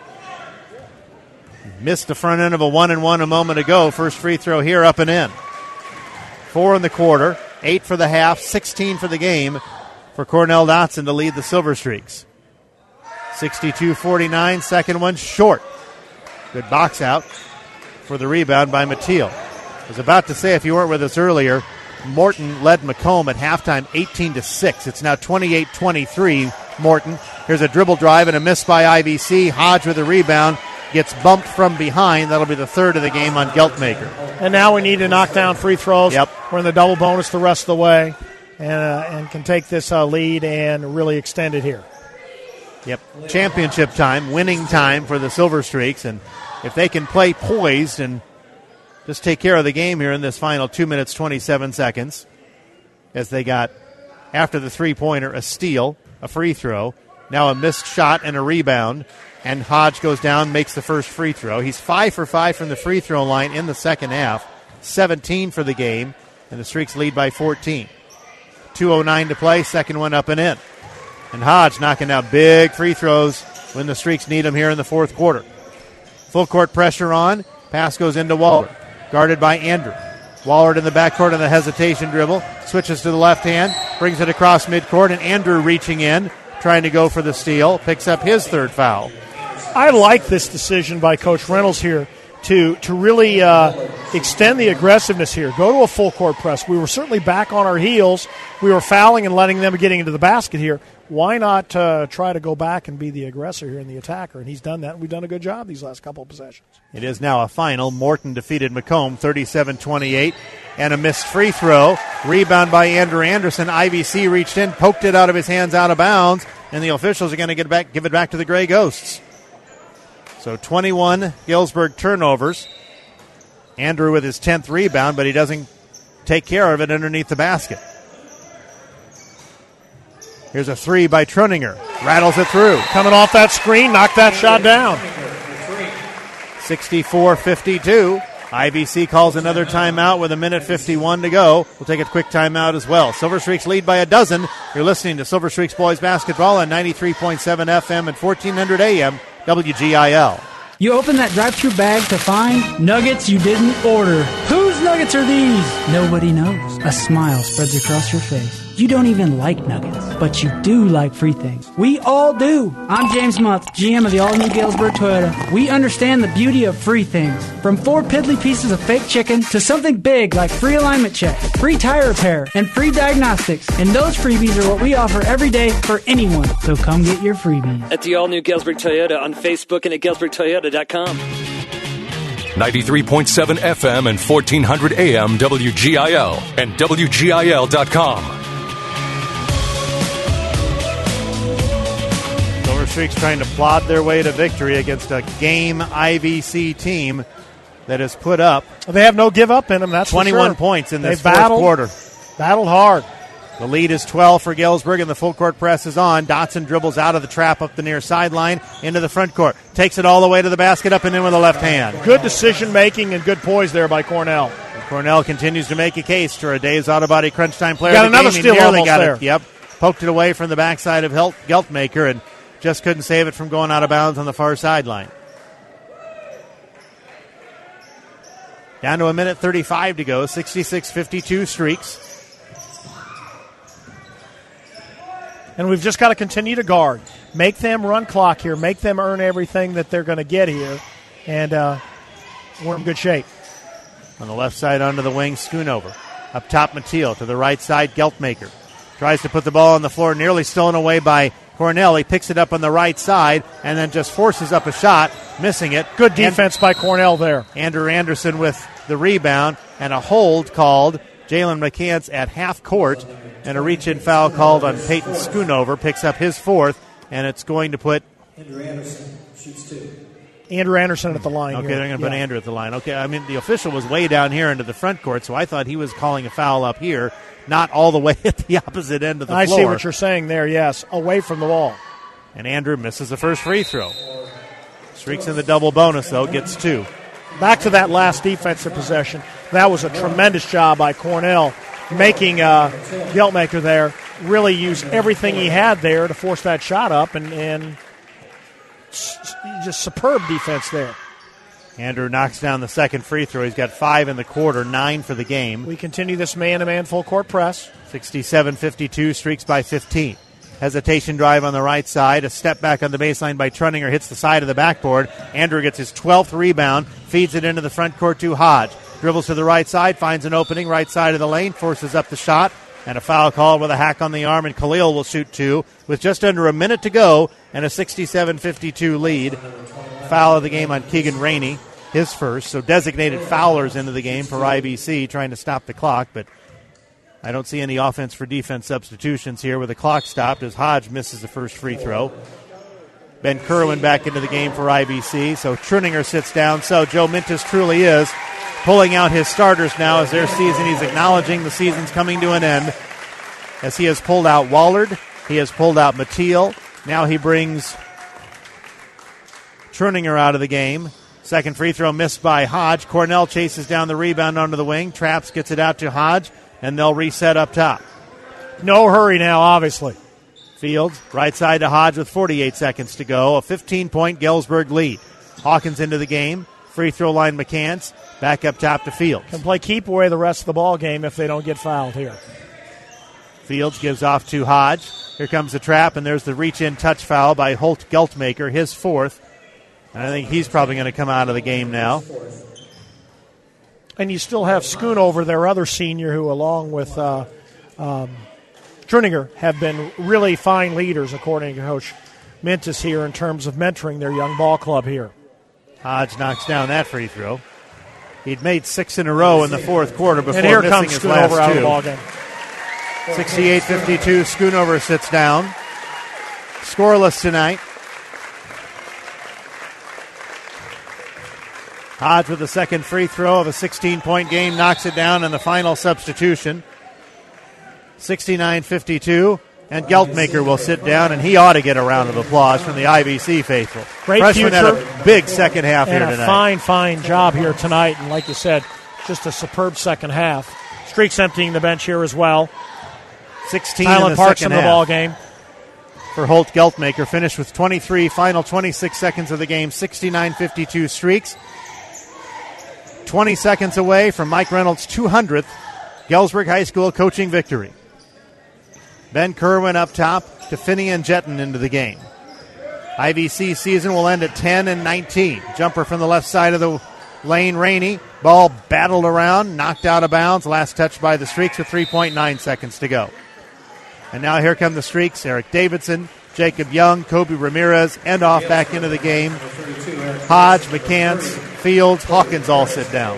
Missed the front end of a one and one a moment ago. First free throw here, up and in. Four in the quarter, eight for the half, sixteen for the game for Cornell Dotson to lead the Silver Streaks. sixty-two forty-nine, second one short. Good box out for the rebound by Mateel. I was about to say, if you weren't with us earlier, Morton led McComb at halftime eighteen to six. It's now twenty-eight twenty-three, Morton. Here's a dribble drive and a miss by I V C. Hodge with the rebound. Gets bumped from behind. That'll be the third of the game on Geltmaker. And now we need to knock down free throws. Yep. We're in the double bonus the rest of the way and, uh, and can take this uh, lead and really extend it here. Yep. Championship time, winning time for the Silver Streaks. And if they can play poised and just take care of the game here in this final two minutes, twenty-seven seconds, as they got, after the three-pointer, a steal, a free throw, now a missed shot and a rebound. And Hodge goes down, makes the first free throw. He's five for five from the free throw line in the second half, seventeen for the game, and the Streaks lead by fourteen. two oh nine to play, second one up and in. And Hodge knocking down big free throws when the Streaks need them here in the fourth quarter. Full court pressure on. Pass goes into Wahlert, guarded by Andrew. Wahlert in the backcourt on the hesitation dribble. Switches to the left hand, brings it across midcourt, and Andrew reaching in, trying to go for the steal. Picks up his third foul. I like this decision by Coach Reynolds here to to really uh, extend the aggressiveness here. Go to a full court press. We were certainly back on our heels. We were fouling and letting them getting into the basket here. Why not uh, try to go back and be the aggressor here and the attacker? And he's done that, and we've done a good job these last couple of possessions. It is now a final. Morton defeated Macomb thirty-seven twenty-eight, and a missed free throw. Rebound by Andrew Anderson. I V C reached in, poked it out of his hands out of bounds, and the officials are going to get it back, give it back to the Gray Ghosts. So twenty-one Galesburg turnovers. Andrew with his tenth rebound, but he doesn't take care of it underneath the basket. Here's a three by Truninger. Rattles it through. Coming off that screen, knocked that shot down. sixty-four fifty-two. I V C calls another timeout with a minute fifty-one to go. We'll take a quick timeout as well. Silver Streaks lead by a dozen. You're listening to Silver Streaks Boys Basketball on ninety-three point seven F M and fourteen hundred A M W G I L. You open that drive-thru bag to find nuggets you didn't order. Whose nuggets are these? Nobody knows. A smile spreads across your face. You don't even like nuggets, but you do like free things. We all do. I'm James Muth, G M of the all-new Galesburg Toyota. We understand the beauty of free things. From four piddly pieces of fake chicken to something big like free alignment check, free tire repair, and free diagnostics. And those freebies are what we offer every day for anyone. So come get your freebies. At the all-new Galesburg Toyota on Facebook and at galesburg toyota dot com. ninety-three point seven F M and fourteen hundred A M W G I L and W G I L dot com. Silver Streaks trying to plod their way to victory against a game I V C team that has put up. They have no give up in them, that's twenty-one for sure. points in this They've fourth battled, quarter. Battled hard. The lead is twelve for Galesburg, and the full court press is on. Dotson dribbles out of the trap up the near sideline into the front court. Takes it all the way to the basket, up and in with the left hand. Good decision-making and good poise there by Cornell. And Cornell continues to make a case for a Dave's Auto Body Crunch Time player. Got of the another game. steal He nearly almost got there. It. Yep. Poked it away from the backside of Helt- Geltmaker and just couldn't save it from going out of bounds on the far sideline. Down to a minute thirty-five to go. sixty-six fifty-two Streaks. And we've just got to continue to guard. Make them run clock here. Make them earn everything that they're going to get here. And uh, we're in good shape. On the left side, under the wing, Schoonover. Up top, Mateel. To the right side, Geltmaker. Tries to put the ball on the floor, nearly stolen away by Cornell. He picks it up on the right side and then just forces up a shot, missing it. Good defense and by Cornell there. Andrew Anderson with the rebound and a hold called. Jalen McCants at half court, and a reach-in foul called on Peyton Schoonover. Picks up his fourth, and it's going to put Andrew Anderson shoots two. Andrew Anderson at the line. Okay, here. they're going to yeah. put Andrew at the line. Okay, I mean, the official was way down here into the front court, so I thought he was calling a foul up here, not all the way at the opposite end of the I floor. see what you're saying there, yes. Away from the wall. And Andrew misses the first free throw. Streaks in the double bonus, though, gets two. Back to that last defensive possession. That was a tremendous job by Cornell, making uh, Geltmaker there really use everything he had there to force that shot up, and, and just superb defense there. Andrew knocks down the second free throw. He's got five in the quarter, nine for the game. We continue this man-to-man full court press. sixty-seven fifty-two, Streaks by fifteen. Hesitation drive on the right side. A step back on the baseline by Trunninger hits the side of the backboard. Andrew gets his twelfth rebound, feeds it into the front court to Hodge. Dribbles to the right side, finds an opening, right side of the lane, forces up the shot, and a foul call with a hack on the arm, and Khalil will shoot two with just under a minute to go and a sixty-seven fifty-two lead. Foul of the game on Keegan Rainey, his first. So designated foulers into the game for I B C, trying to stop the clock, but I don't see any offense for defense substitutions here with the clock stopped as Hodge misses the first free throw. Ben Kerwin back into the game for I B C, so Truninger sits down. So Joe Mintus truly is pulling out his starters now as their season. He's acknowledging the season's coming to an end as he has pulled out Wallard. He has pulled out Mateel. Now he brings Truninger out of the game. Second free throw missed by Hodge. Cornell chases down the rebound onto the wing. Traps, gets it out to Hodge, and they'll reset up top. No hurry now, obviously. Fields, right side to Hodge with forty-eight seconds to go. A fifteen-point Galesburg lead. Hawkins into the game. Free throw line McCants. Back up top to Fields. Can play keep away the rest of the ball game if they don't get fouled here. Fields gives off to Hodge. Here comes the trap, and there's the reach-in touch foul by Holt Geltmaker, his fourth. And I think he's probably going to come out of the game now. And you still have Schoonover, their other senior, who along with uh, um, Trininger have been really fine leaders, according to Coach Mintus here, in terms of mentoring their young ball club here. Hodge knocks down that free throw. He'd made six in a row in the fourth quarter before and here missing comes his Schoonover last out two. of the ball game. sixty-eight fifty-two, Schoonover sits down. Scoreless tonight. Hodge with the second free throw of a sixteen-point game knocks it down in the final substitution. sixty-nine fifty-two, and Geltmaker will sit down, and he ought to get a round of applause from the I V C faithful. Great Freshman future. had a big second half and here a tonight. fine, fine job here tonight. And like you said, just a superb second half. Streaks emptying the bench here as well. sixteen Highland in the Park's second in the half. ball game. For Holt Geltmaker, finished with twenty-three, final twenty-six seconds of the game, sixty-nine fifty-two streaks. twenty seconds away from Mike Reynolds' two hundredth Galesburg High School coaching victory. Ben Kerwin up top to Finian Jetton into the game. I V C season will end at ten and nineteen. Jumper from the left side of the lane, Rainey. Ball battled around, knocked out of bounds. Last touch by the Streaks with three point nine seconds to go. And now here come the Streaks. Eric Davidson, Jacob Young, Kobe Ramirez, end off back into the game. Hodge, McCants, Fields, Hawkins all sit down.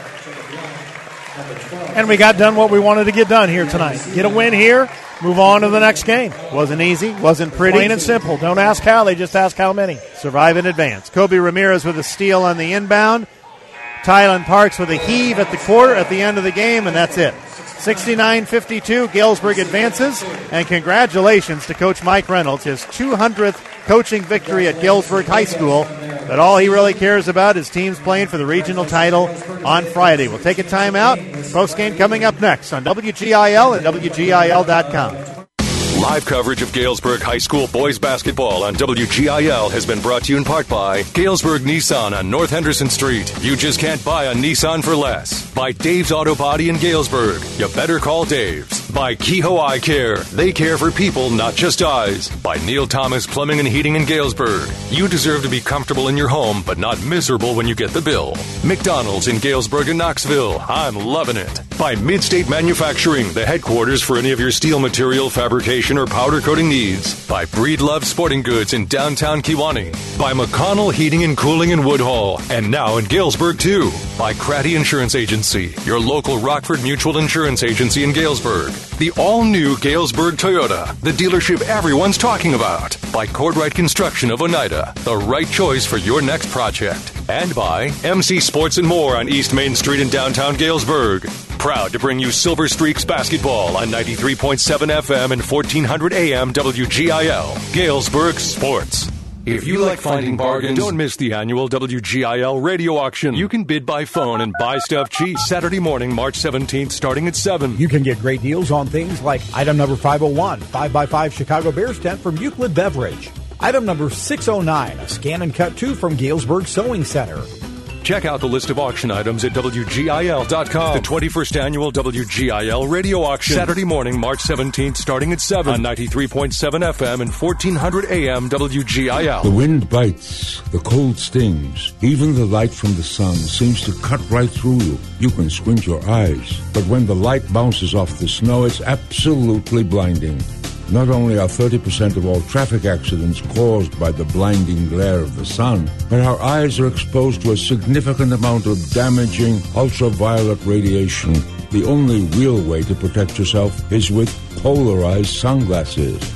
And we got done what we wanted to get done here tonight. Get a win here, move on to the next game. Wasn't easy, wasn't pretty. Plain and simple. Don't ask how, they just ask how many. Survive in advance. Kobe Ramirez with a steal on the inbound. Tylen Parks with a heave at the quarter at the end of the game, and that's it. sixty-nine fifty-two, Galesburg advances, and congratulations to Coach Mike Reynolds, his two hundredth coaching victory at Galesburg High School. But all he really cares about is teams playing for the regional title on Friday. We'll take a timeout. Postgame coming up next on W G I L and W G I L dot com. Live coverage of Galesburg High School boys basketball on W G I L has been brought to you in part by Galesburg Nissan on North Henderson Street. You just can't buy a Nissan for less. By Dave's Auto Body in Galesburg. You better call Dave's. By Kehoe Eye Care. They care for people, not just eyes. By Neil Thomas Plumbing and Heating in Galesburg. You deserve to be comfortable in your home, but not miserable when you get the bill. McDonald's in Galesburg and Knoxville. I'm loving it. By Midstate Manufacturing, the headquarters for any of your steel material fabrication or powder coating needs. By Breedlove Sporting Goods in downtown Kewanee. By McConnell Heating and Cooling in Woodhall. And now in Galesburg, too. By Cratty Insurance Agency, your local Rockford Mutual Insurance Agency in Galesburg. The all-new Galesburg Toyota, the dealership everyone's talking about. By Cordwright Construction of Oneida, the right choice for your next project. And by M C Sports and More on East Main Street in downtown Galesburg. Proud to bring you Silver Streaks basketball on ninety-three point seven F M and fourteen hundred A M W G I L. Galesburg Sports. If you like finding bargains, don't miss the annual W G I L radio auction. You can bid by phone and buy stuff cheap. Saturday morning, March seventeenth, starting at seven. You can get great deals on things like item number five oh one, five by five Chicago Bears tent from Euclid Beverage. Item number six oh nine, a scan and cut tube from Galesburg Sewing Center. Check out the list of auction items at W G I L dot com. The twenty-first annual W G I L radio auction. Saturday morning, March seventeenth, starting at seven on ninety-three point seven F M and fourteen hundred A M W G I L. The wind bites, the cold stings. Even the light from the sun seems to cut right through you. You can squint your eyes, but when the light bounces off the snow, it's absolutely blinding. Not only are thirty percent of all traffic accidents caused by the blinding glare of the sun, but our eyes are exposed to a significant amount of damaging ultraviolet radiation. The only real way to protect yourself is with polarized sunglasses.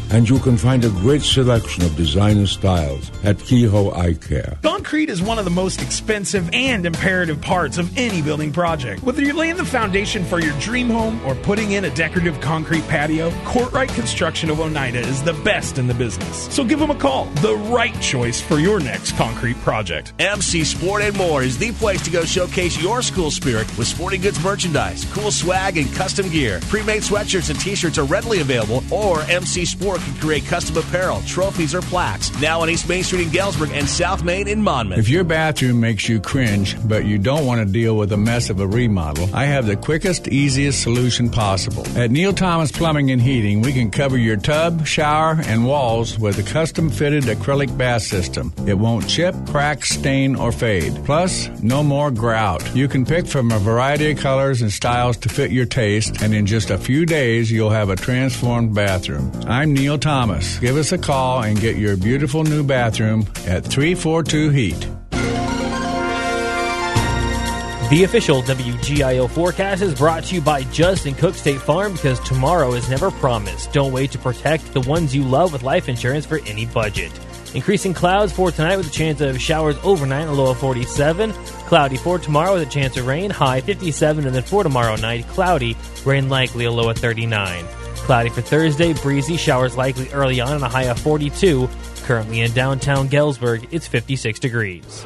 And you can find a great selection of designer styles at Kehoe Eye Care. Concrete is one of the most expensive and imperative parts of any building project. Whether you're laying the foundation for your dream home or putting in a decorative concrete patio, Courtright Construction of Oneida is the best in the business. So give them a call, the right choice for your next concrete project. M C Sport and More is the place to go showcase your school spirit with sporting goods merchandise, cool swag, and custom gear. Pre-made sweatshirts and t-shirts are readily available, or M C Sport can create custom apparel, trophies, or plaques. Now on East Main Street in Galesburg and South Main in Monmouth. If your bathroom makes you cringe, but you don't want to deal with the mess of a remodel, I have the quickest, easiest solution possible. At Neil Thomas Plumbing and Heating, we can cover your tub, shower, and walls with a custom-fitted acrylic bath system. It won't chip, crack, stain, or fade. Plus, no more grout. You can pick from a variety of colors and styles to fit your taste, and in just a few days, you'll have a transformed bathroom. I'm Neil Thomas. Give us a call and get your beautiful new bathroom at three four two heat. The official W G I O forecast is brought to you by Justin Cook State Farm, because tomorrow is never promised. Don't wait to protect the ones you love with life insurance for any budget. Increasing clouds for tonight with a chance of showers overnight, a low of forty-seven. Cloudy for tomorrow with a chance of rain, high fifty-seven. And then for tomorrow night, cloudy, rain likely, a low of thirty-nine. Cloudy for Thursday, breezy, showers likely early on and a high of forty-two. Currently in downtown Galesburg, it's fifty-six degrees.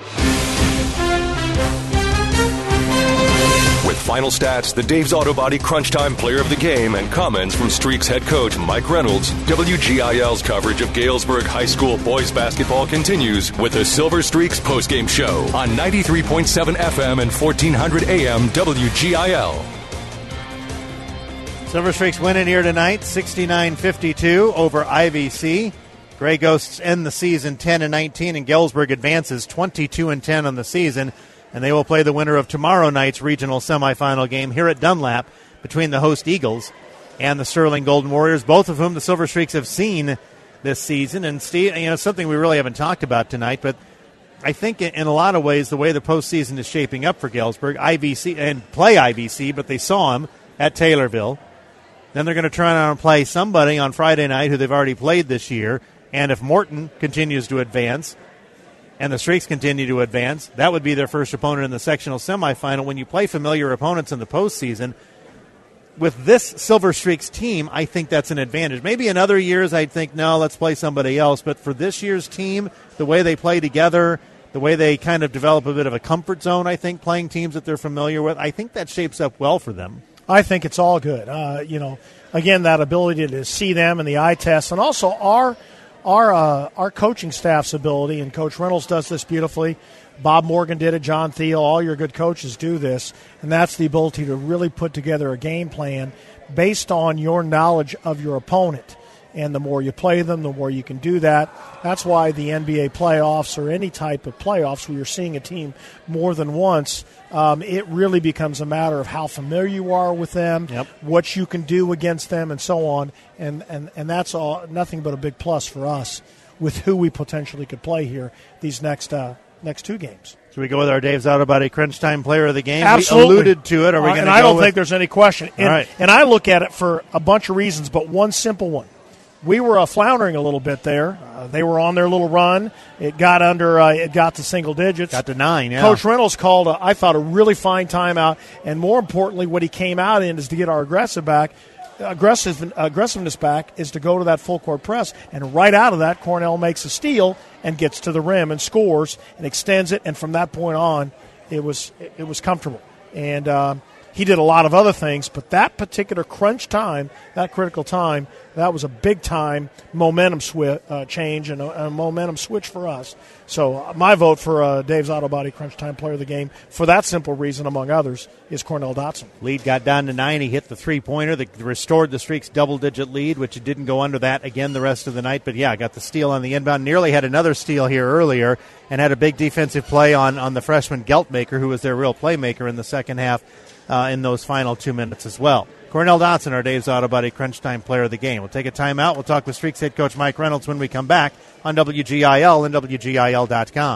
With final stats, the Dave's Auto Body Crunch Time Player of the Game, and comments from Streaks head coach Mike Reynolds, W G I L's coverage of Galesburg High School boys basketball continues with the Silver Streaks postgame show on ninety-three point seven F M and fourteen hundred A M W G I L. Silver Streaks winning here tonight, sixty-nine fifty-two over I V C. Gray Ghosts end the season ten and nineteen, and Galesburg advances twenty-two and ten on the season. And they will play the winner of tomorrow night's regional semifinal game here at Dunlap between the host Eagles and the Sterling Golden Warriors, both of whom the Silver Streaks have seen this season. And, Steve, you know, something we really haven't talked about tonight, but I think in a lot of ways the way the postseason is shaping up for Galesburg, I V C, and play I V C, but they saw him at Taylorville. Then they're going to try out and play somebody on Friday night who they've already played this year. And if Morton continues to advance and the Streaks continue to advance, that would be their first opponent in the sectional semifinal. When you play familiar opponents in the postseason, with this Silver Streaks team, I think that's an advantage. Maybe in other years I'd think, no, let's play somebody else. But for this year's team, the way they play together, the way they kind of develop a bit of a comfort zone, I think, playing teams that they're familiar with, I think that shapes up well for them. I think it's all good. Uh, you know, again, that ability to see them in the eye test, and also our our uh, our coaching staff's ability, and Coach Reynolds does this beautifully. Bob Morgan did it, John Thiel, all your good coaches do this, and that's the ability to really put together a game plan based on your knowledge of your opponent. And the more you play them, the more you can do that. That's why the N B A playoffs, or any type of playoffs where you're seeing a team more than once, um, it really becomes a matter of how familiar you are with them, yep. what you can do against them, and so on. And, and, and that's all nothing but a big plus for us with who we potentially could play here these next uh, next two games. So we go with our Dave's Auto Body Crunch Time Player of the Game. Absolutely. We alluded to it. Are we uh, going to And go I don't with... think there's any question. And, all right. and I look at it for a bunch of reasons, but one simple one. We were uh, floundering a little bit there. Uh, they were on their little run. It got under. Uh, it got to single digits. Got to nine. Yeah. Coach Reynolds called, a, I thought, a really fine timeout. And more importantly, what he came out in is to get our aggressive back, aggressive aggressiveness back, is to go to that full court press. And right out of that, Cornell makes a steal and gets to the rim and scores and extends it. And from that point on, it was it, it was comfortable. And um, he did a lot of other things, but that particular crunch time, that critical time, that was a big-time momentum swi- uh, change and a, a momentum switch for us. So uh, my vote for uh, Dave's Auto Body Crunch Time Player of the Game, for that simple reason, among others, is Cornell Dotson. Lead got down to nine. He hit the three-pointer that restored the Streaks' double-digit lead, which it didn't go under that again the rest of the night. But, yeah, got the steal on the inbound. Nearly had another steal here earlier and had a big defensive play on, on the freshman Geltmaker, who was their real playmaker in the second half. Uh, in those final two minutes as well. Cornell Dotson, our Dave's Auto Body Crunch Time Player of the Game. We'll take a timeout. We'll talk with Streaks head coach Mike Reynolds when we come back on W G I L and W G I L dot com.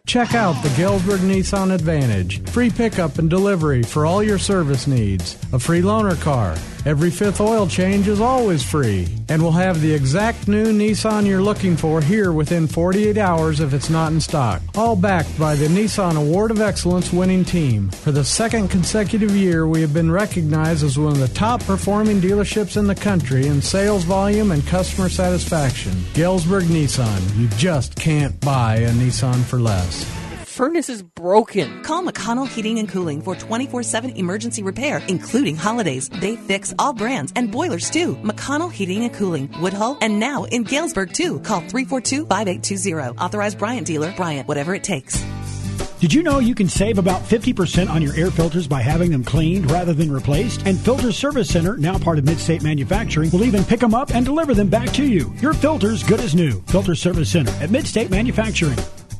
Check out the Galesburg Nissan Advantage. Free pickup and delivery for all your service needs. A free loaner car. Every fifth oil change is always free. And we'll have the exact new Nissan you're looking for here within forty-eight hours if it's not in stock. All backed by the Nissan Award of Excellence winning team. For the second consecutive year, we have been recognized as one of the top performing dealerships in the country in sales volume and customer satisfaction. Galesburg Nissan. You just can't buy a Nissan for less. Furnace is broken. Call McConnell Heating and Cooling for twenty-four seven emergency repair, including holidays. They fix all brands and boilers too. McConnell Heating and Cooling, Woodhull, and now in Galesburg too. Call three four two, five eight two zero. Authorized Bryant dealer. Bryant, whatever it takes. Did you know you can save about fifty percent on your air filters by having them cleaned rather than replaced? And Filter Service Center, now part of Midstate Manufacturing, will even pick them up and deliver them back to you. Your filter's good as new. Filter Service Center at Midstate Manufacturing.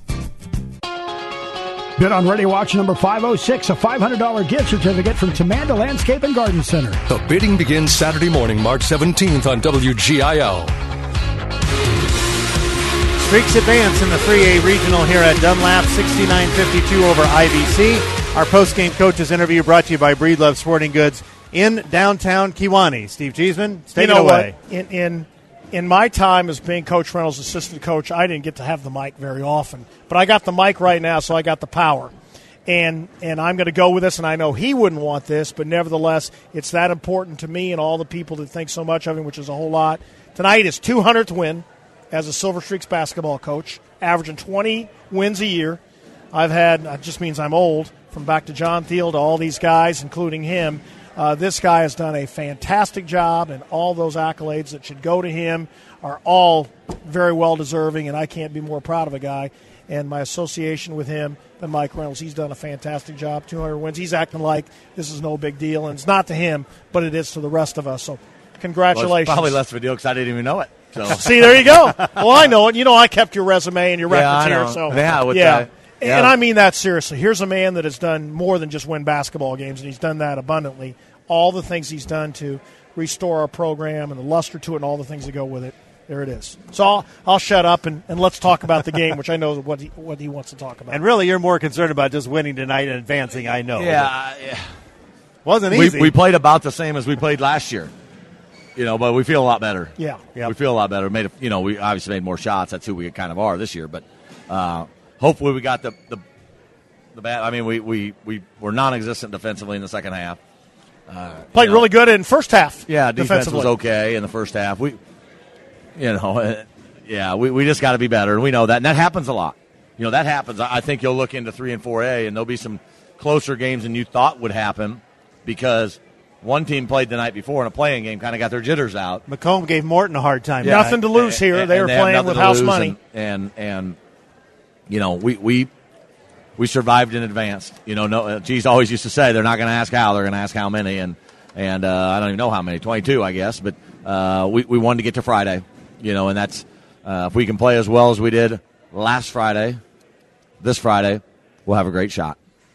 Bid on Radio Auction number five oh six, a five hundred dollars gift certificate from Tamanda Landscape and Garden Center. The bidding begins Saturday morning, March seventeenth on W G I L. Streaks advance in the three A regional here at Dunlap, sixty-nine fifty-two over I V C. Our post-game coaches interview brought to you by Breedlove Sporting Goods in downtown Kewanee. Steve Cheeseman, take you know it away. What? In, in in my time as being Coach Reynolds' assistant coach, I didn't get to have the mic very often, but I got the mic right now, so I got the power. And and I'm going to go with this, and I know he wouldn't want this, but nevertheless, it's that important to me and all the people that think so much of him, which is a whole lot. Tonight is two hundredth win as a Silver Streaks basketball coach, averaging twenty wins a year. I've had, that just means I'm old, from back to John Thiel to all these guys, including him. Uh, this guy has done a fantastic job, and all those accolades that should go to him are all very well deserving, and I can't be more proud of a guy. And my association with him than Mike Reynolds, he's done a fantastic job, two hundred wins. He's acting like this is no big deal, and it's not to him, but it is to the rest of us. So congratulations. Well, it's probably less of a deal because I didn't even know it. So. See, there you go. Well, I know it. You know, I kept your resume and your yeah, records I know. here. So yeah, with yeah. That. Yeah. And I mean that seriously. Here's a man that has done more than just win basketball games, and he's done that abundantly. All the things he's done to restore our program and the luster to it and all the things that go with it. There it is. So I'll, I'll shut up and, and let's talk about the game, which I know what he, what he wants to talk about. And really, you're more concerned about just winning tonight and advancing, I know. Yeah. yeah. Wasn't we, easy. We played about the same as we played last year. You know, but we feel a lot better. Yeah. Yep. We feel a lot better. Made a, you know, we obviously made more shots. That's who we kind of are this year. But uh, hopefully we got the, the, the bad. I mean, we, we, we were non-existent defensively in the second half. Uh, Played you know, really good in first half. Yeah, defense was defensively. okay in the first half. We, you know, yeah, we, we just got to be better, and we know that. And that happens a lot. You know, that happens. I think you'll look into three and four A, and there'll be some closer games than you thought would happen because one team played the night before in a playing game, kind of got their jitters out. Macomb gave Morton a hard time. Yeah, nothing to lose here. And, they and were they playing with house money. And, and, and, you know, we, we, we survived and advanced. You know, no, G's always used to say they're not going to ask how, they're going to ask how many. And, and uh, I don't even know how many, twenty-two, I guess. But uh, we, we wanted to get to Friday, you know, and that's uh, if we can play as well as we did last Friday, this Friday, we'll have a great shot.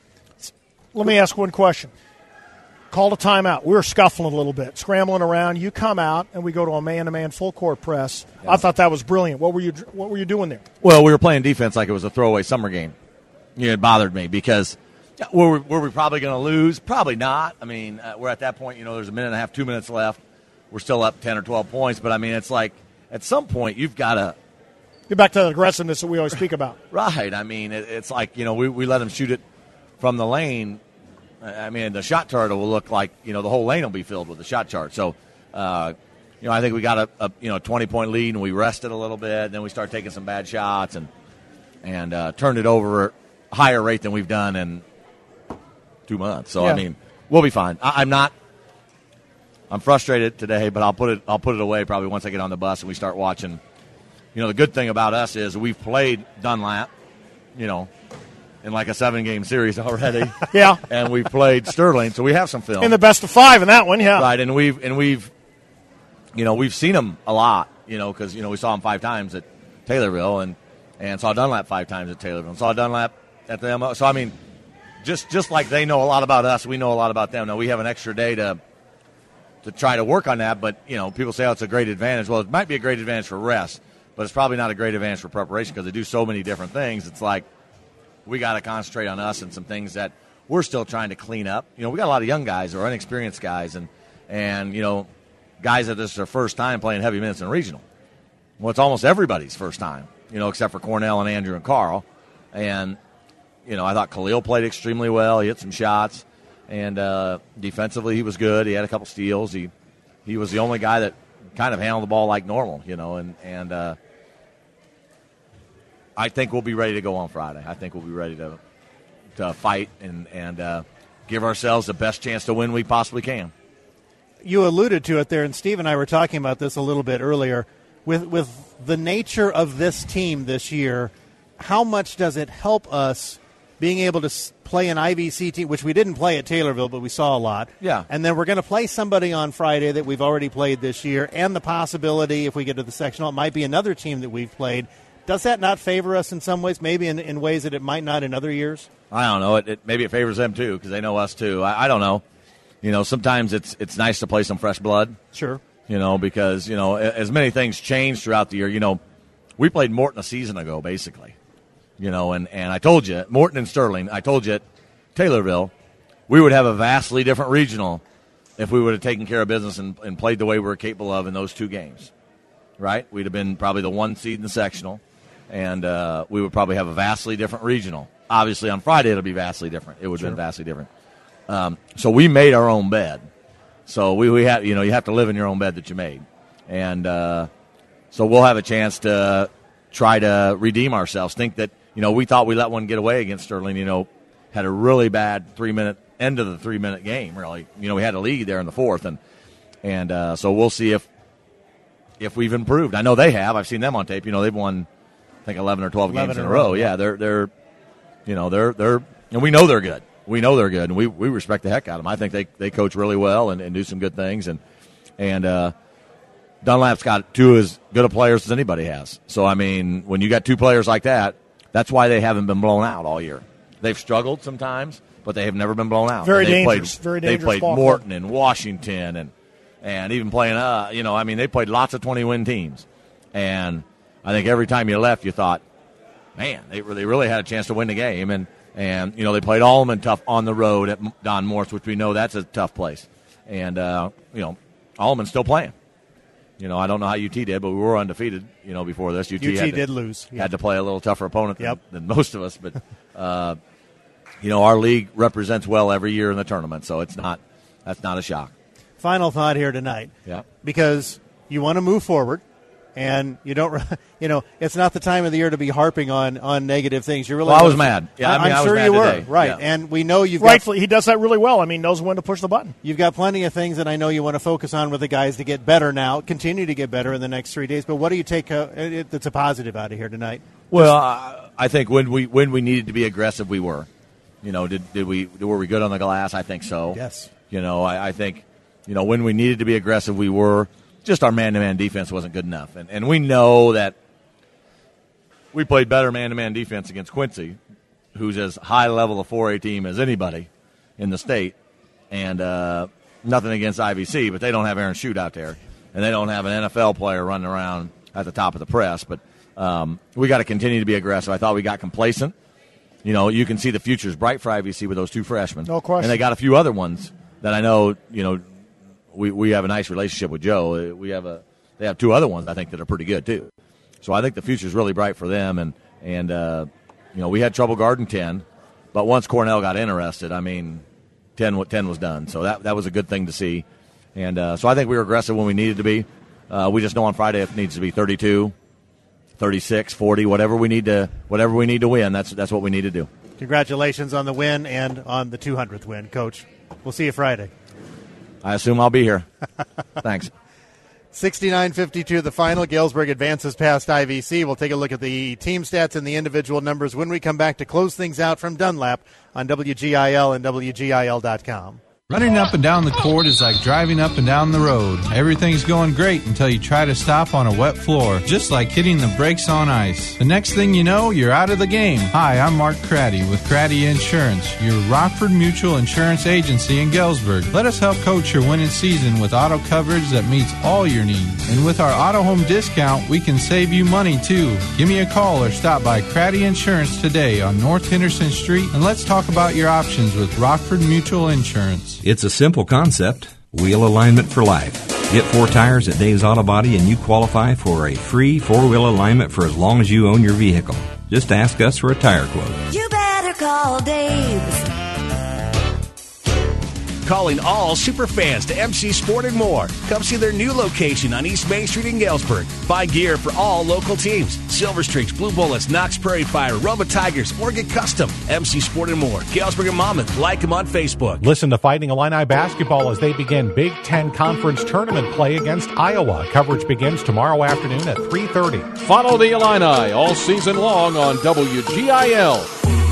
Let me ask one question. Called a timeout. We were scuffling a little bit, scrambling around. You come out, and we go to a man-to-man full court press. Yeah. I thought that was brilliant. What were you What were you doing there? Well, we were playing defense like it was a throwaway summer game. You know, it bothered me because were we, were we probably going to lose? Probably not. I mean, uh, we're at that point. You know, there's a minute and a half, two minutes left. We're still up ten or twelve points, but I mean, it's like at some point you've got to get back to the aggressiveness that we always speak about. Right. I mean, it, it's like you know we we let them shoot it from the lane. I mean, the shot chart will look like, you know, the whole lane will be filled with the shot chart. So, uh, you know, I think we got a, a you know twenty-point lead, and we rested a little bit. And then we started taking some bad shots and and uh, turned it over at a higher rate than we've done in two months. So, yeah. I mean, we'll be fine. I, I'm not – I'm frustrated today, but I'll put it I'll put it away probably once I get on the bus and we start watching. You know, the good thing about us is we've played Dunlap, you know, in like a seven-game series already. Yeah. And we've played Sterling, so we have some film. In the best of five in that one, yeah. Right, and we've, and we've you know, we've seen them a lot, you know, because, you know, we saw them five times at Taylorville and, and saw Dunlap five times at Taylorville and saw Dunlap at the M O. So, I mean, just just like they know a lot about us, we know a lot about them. Now, we have an extra day to to try to work on that, but, you know, people say, oh, it's a great advantage. Well, it might be a great advantage for rest, but it's probably not a great advantage for preparation because they do so many different things. It's like, we got to concentrate on us and some things that we're still trying to clean up. You know, we got a lot of young guys or inexperienced guys, and and you know, guys that this is their first time playing heavy minutes in regional. Well, it's almost everybody's first time, you know, except for Cornell and Andrew and Carl. And you know, I thought Khalil played extremely well. He hit some shots, and uh, defensively he was good. He had a couple steals. He he was the only guy that kind of handled the ball like normal, you know, and and uh, I think we'll be ready to go on Friday. I think we'll be ready to to fight and and uh, give ourselves the best chance to win we possibly can. You alluded to it there, and Steve and I were talking about this a little bit earlier. With with the nature of this team this year, how much does it help us being able to play an I V C team, which we didn't play at Taylorville, but we saw a lot. Yeah. And then we're going to play somebody on Friday that we've already played this year, and the possibility, if we get to the sectional, it might be another team that we've played. Does that not favor us in some ways, maybe in, in ways that it might not in other years? I don't know. It, it maybe it favors them too because they know us too. I, I don't know. You know, sometimes it's it's nice to play some fresh blood. Sure. You know, because you know as many things change throughout the year. You know, we played Morton a season ago, basically. You know, and, and I told you, Morton and Sterling, I told you at Taylorville, we would have a vastly different regional if we would have taken care of business and, and played the way we were capable of in those two games. Right? We'd have been probably the one seed in the sectional, and uh, we would probably have a vastly different regional. Obviously, on Friday, it'll be vastly different. It would have Sure. been vastly different. Um, so we made our own bed. So we, we had, you know, you have to live in your own bed that you made. And uh, so we'll have a chance to try to redeem ourselves. Think that, you know, we thought we let one get away against Sterling, you know, had a really bad three-minute end of the three-minute game, really. You know, we had a lead there in the fourth. And and uh, so we'll see if if we've improved. I know they have. I've seen them on tape. You know, they've won, I think, eleven or twelve games in a row. Yeah, they're, they're you know, they're, they're, and we know they're good. We know they're good, and we, we respect the heck out of them. I think they, they coach really well and, and do some good things. And and uh, Dunlap's got two as good of players as anybody has. So, I mean, when you got two players like that, that's why they haven't been blown out all year. They've struggled sometimes, but they have never been blown out. Very they dangerous. Played, very they dangerous played ball Morton club. and Washington and and even playing, uh, you know, I mean, they played lots of twenty-win teams. And I think every time you left, you thought, man, they really, really had a chance to win the game. And, and you know, they played Allman tough on the road at Don Morris, which we know that's a tough place. And, uh, you know, Allman's still playing. You know, I don't know how U T did, but we were undefeated, you know, before this. U T, U T had to, did lose. Had to play a little tougher opponent than, Yep. than most of us. But, uh, you know, our league represents well every year in the tournament, so it's not that's not a shock. Final thought here tonight. Yeah. Because you want to move forward, and you don't, you know, it's not the time of the year to be harping on, on negative things. You really. Well, I was wanna- mad. Yeah, I mean, I'm I was sure mad you were. today. Right, Yeah. and we know you've got Rightfully, he does that really well. I mean, knows when to push the button. You've got plenty of things that I know you want to focus on with the guys to get better now, continue to get better in the next three days. But what do you take uh, it- that's a positive out of here tonight? Well, uh, I think when we when we needed to be aggressive, we were. You know, did did we were we good on the glass? I think so. Yes. You know, I, I think, you know, when we needed to be aggressive, we were. Just our man-to-man defense wasn't good enough, and and we know that we played better man-to-man defense against Quincy, who's as high level a four A team as anybody in the state, and uh, nothing against I V C, but they don't have Aaron Shute out there, and they don't have an N F L player running around at the top of the press. But um, we got to continue to be aggressive. I thought we got complacent. You know, you can see the future's bright for I V C with those two freshmen. No question. And they got a few other ones that I know, you know, we, we have a nice relationship with Joe. We have a they have two other ones I think that are pretty good too. So I think the future's really bright for them. And and uh, you know, we had trouble guarding ten, but once Cornell got interested, I mean, ten, ten was done. So that that was a good thing to see. And uh, so I think we were aggressive when we needed to be. Uh, we just know on Friday it needs to be thirty-two, thirty-six, forty, whatever we need to whatever we need to win. That's that's what we need to do. Congratulations on the win and on the two hundredth win, Coach. We'll see you Friday. I assume I'll be here. Thanks. sixty-nine fifty-two, the final. Galesburg advances past I V C. We'll take a look at the team stats and the individual numbers when we come back to close things out from Dunlap on W G I L and W G I L dot com. Running up and down the court is like driving up and down the road. Everything's going great until you try to stop on a wet floor, just like hitting the brakes on ice. The next thing you know, you're out of the game. Hi, I'm Mark Craddy with Craddy Insurance, your Rockford Mutual Insurance Agency in Galesburg. Let us help coach your winning season with auto coverage that meets all your needs. And with our auto home discount, we can save you money too. Give me a call or stop by Craddy Insurance today on North Henderson Street, and let's talk about your options with Rockford Mutual Insurance. It's a simple concept, wheel alignment for life. Get four tires at Dave's Auto Body and you qualify for a free four-wheel alignment for as long as you own your vehicle. Just ask us for a tire quote. You better call Dave's. Calling all super fans to M C Sport and More. Come see their new location on East Main Street in Galesburg. Buy gear for all local teams. Silver Streaks, Blue Bullets, Knox Prairie Fire, Roma Tigers, or get custom. M C Sport and More. Galesburg and Monmouth. Like them on Facebook. Listen to Fighting Illini basketball as they begin Big Ten Conference Tournament play against Iowa. Coverage begins tomorrow afternoon at three thirty. Follow the Illini all season long on W G I L.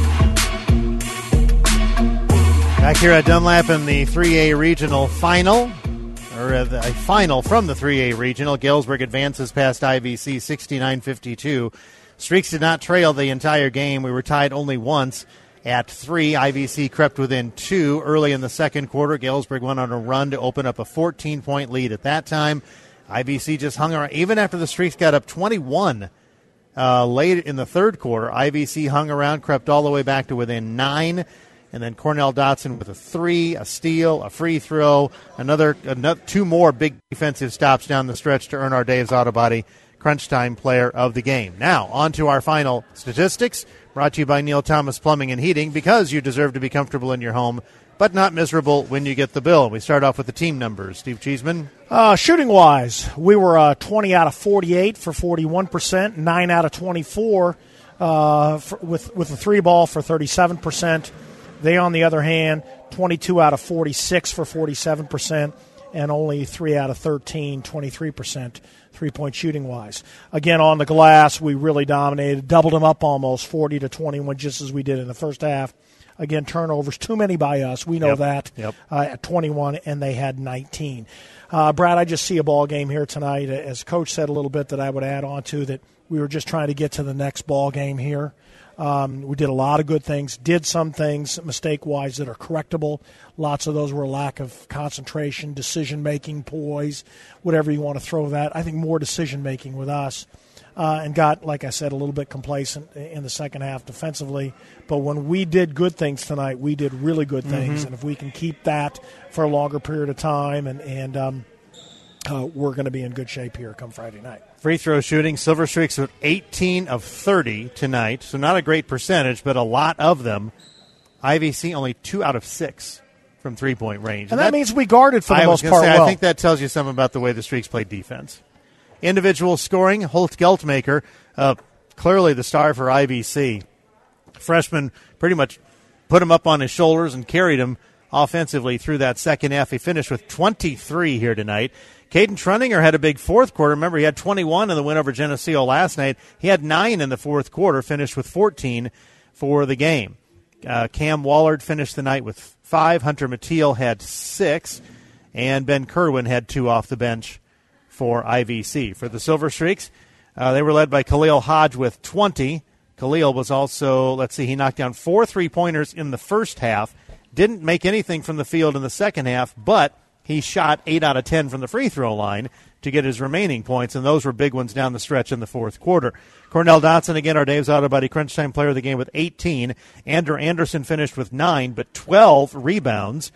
Back here at Dunlap in the three A Regional Final, or a final from the three A Regional. Galesburg advances past I V C sixty-nine fifty-two. Streaks did not trail the entire game. We were tied only once at three. I V C crept within two early in the second quarter. Galesburg went on a run to open up a fourteen-point lead at that time. I V C just hung around. Even after the Streaks got up twenty-one uh, late in the third quarter, I V C hung around, crept all the way back to within nine. And then Cornell Dotson with a three, a steal, a free throw, another, another two more big defensive stops down the stretch to earn our Dave's Auto Body Crunch Time Player of the Game. Now, on to our final statistics, brought to you by Neil Thomas Plumbing and Heating, because you deserve to be comfortable in your home, but not miserable when you get the bill. We start off with the team numbers. Steve Cheeseman. Uh, shooting-wise, we were uh, twenty out of forty-eight for forty-one percent, nine out of twenty-four uh, for, with, with the three ball for thirty-seven percent. They, on the other hand, twenty-two out of forty-six for forty-seven percent, and only three out of thirteen, twenty-three percent three-point shooting-wise. Again, on the glass, we really dominated, doubled them up almost, forty to twenty-one, just as we did in the first half. Again, turnovers, too many by us. We know yep. that yep. Uh, at twenty-one, and they had nineteen. Uh, Brad, I just see a ball game here tonight. As Coach said a little bit that I would add on to, that we were just trying to get to the next ball game here. Um, we did a lot of good things, did some things mistake-wise that are correctable. Lots of those were a lack of concentration, decision-making, poise, whatever you want to throw that. I think more decision-making with us, uh, and got, like I said, a little bit complacent in the second half defensively. But when we did good things tonight, we did really good things. Mm-hmm. And if we can keep that for a longer period of time, and, and um, uh, we're going to be in good shape here come Friday night. Free throw shooting, Silver Streaks with eighteen of thirty tonight, so not a great percentage, but a lot of them. I V C only two out of six from three-point range. And, and that, that means we guarded for the I most was part say, well. I think that tells you something about the way the Streaks played defense. Individual scoring, Holt Geltmaker, uh, clearly the star for I V C. Freshman pretty much put him up on his shoulders and carried him offensively through that second half. He finished with twenty-three here tonight. Caden Trunninger had a big fourth quarter. Remember, he had twenty-one in the win over Geneseo last night. He had nine in the fourth quarter, finished with fourteen for the game. Uh, Cam Wallard finished the night with five. Hunter Mateel had six. And Ben Kerwin had two off the bench for I V C. For the Silver Streaks, uh, they were led by Khalil Hodge with twenty. Khalil was also, let's see, he knocked down four three-pointers in the first half. Didn't make anything from the field in the second half, but he shot eight out of ten from the free throw line to get his remaining points, and those were big ones down the stretch in the fourth quarter. Cornell Dotson, again, our Dave's Auto Body Crunch Time Player of the Game with eighteen. Andrew Anderson finished with nine, but twelve rebounds.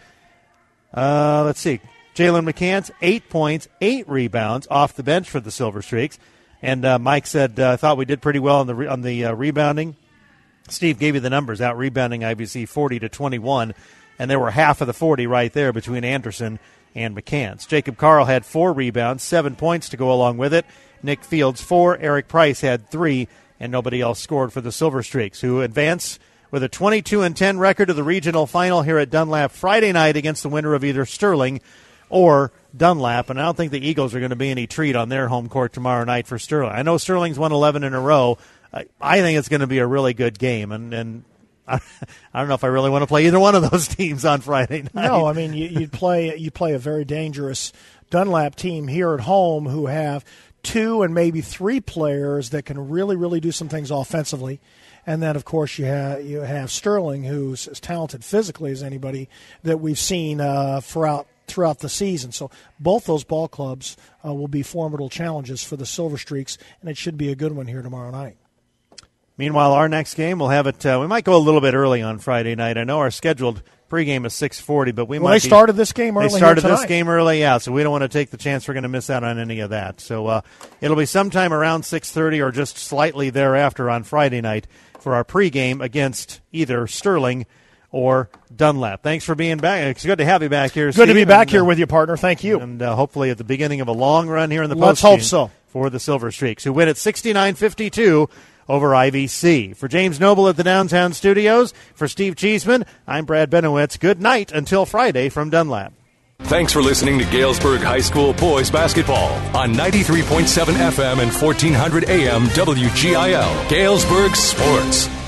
Uh, let's see. Jalen McCants, eight points, eight rebounds off the bench for the Silver Streaks. And uh, Mike said, uh, thought we did pretty well on the re- on the uh, rebounding. Steve gave you the numbers, out rebounding I V C forty to twenty-one, and there were half of the forty right there between Anderson and McCants. Jacob Carl had four rebounds, seven points to go along with it. Nick Fields, four. Eric Price had three, and nobody else scored for the Silver Streaks, who advance with a twenty-two and ten record to the regional final here at Dunlap Friday night against the winner of either Sterling or Dunlap. And I don't think the Eagles are going to be any treat on their home court tomorrow night for Sterling. I know Sterling's won eleven in a row. I, I think it's going to be a really good game, and, and I, I don't know if I really want to play either one of those teams on Friday night. No, I mean you, you'd play you play a very dangerous Dunlap team here at home who have two and maybe three players that can really, really do some things offensively. And then, of course, you have you have Sterling, who's as talented physically as anybody that we've seen uh, throughout throughout the season. So both those ball clubs uh, will be formidable challenges for the Silver Streaks, and it should be a good one here tomorrow night. Meanwhile, our next game, we'll have it. Uh, we might go a little bit early on Friday night. I know our scheduled pregame is six forty, but we well, might. They started this game early. They started here this game early, yeah. So we don't want to take the chance we're going to miss out on any of that. So uh, it'll be sometime around six thirty or just slightly thereafter on Friday night for our pregame against either Sterling or Dunlap. Thanks for being back. It's good to have you back here. Good Steve, to be back and, here uh, with you, partner. Thank you. And uh, hopefully at the beginning of a long run here in the postgame. Let's hope so. For the Silver Streaks, who win at sixty-nine fifty-two over I V C. For James Noble at the downtown studios, for Steve Cheeseman, I'm Brad Benowitz. Good night until Friday from Dunlap. Thanks for listening to Galesburg High School boys basketball on ninety-three point seven F M and fourteen hundred A M W G I L. Galesburg Sports.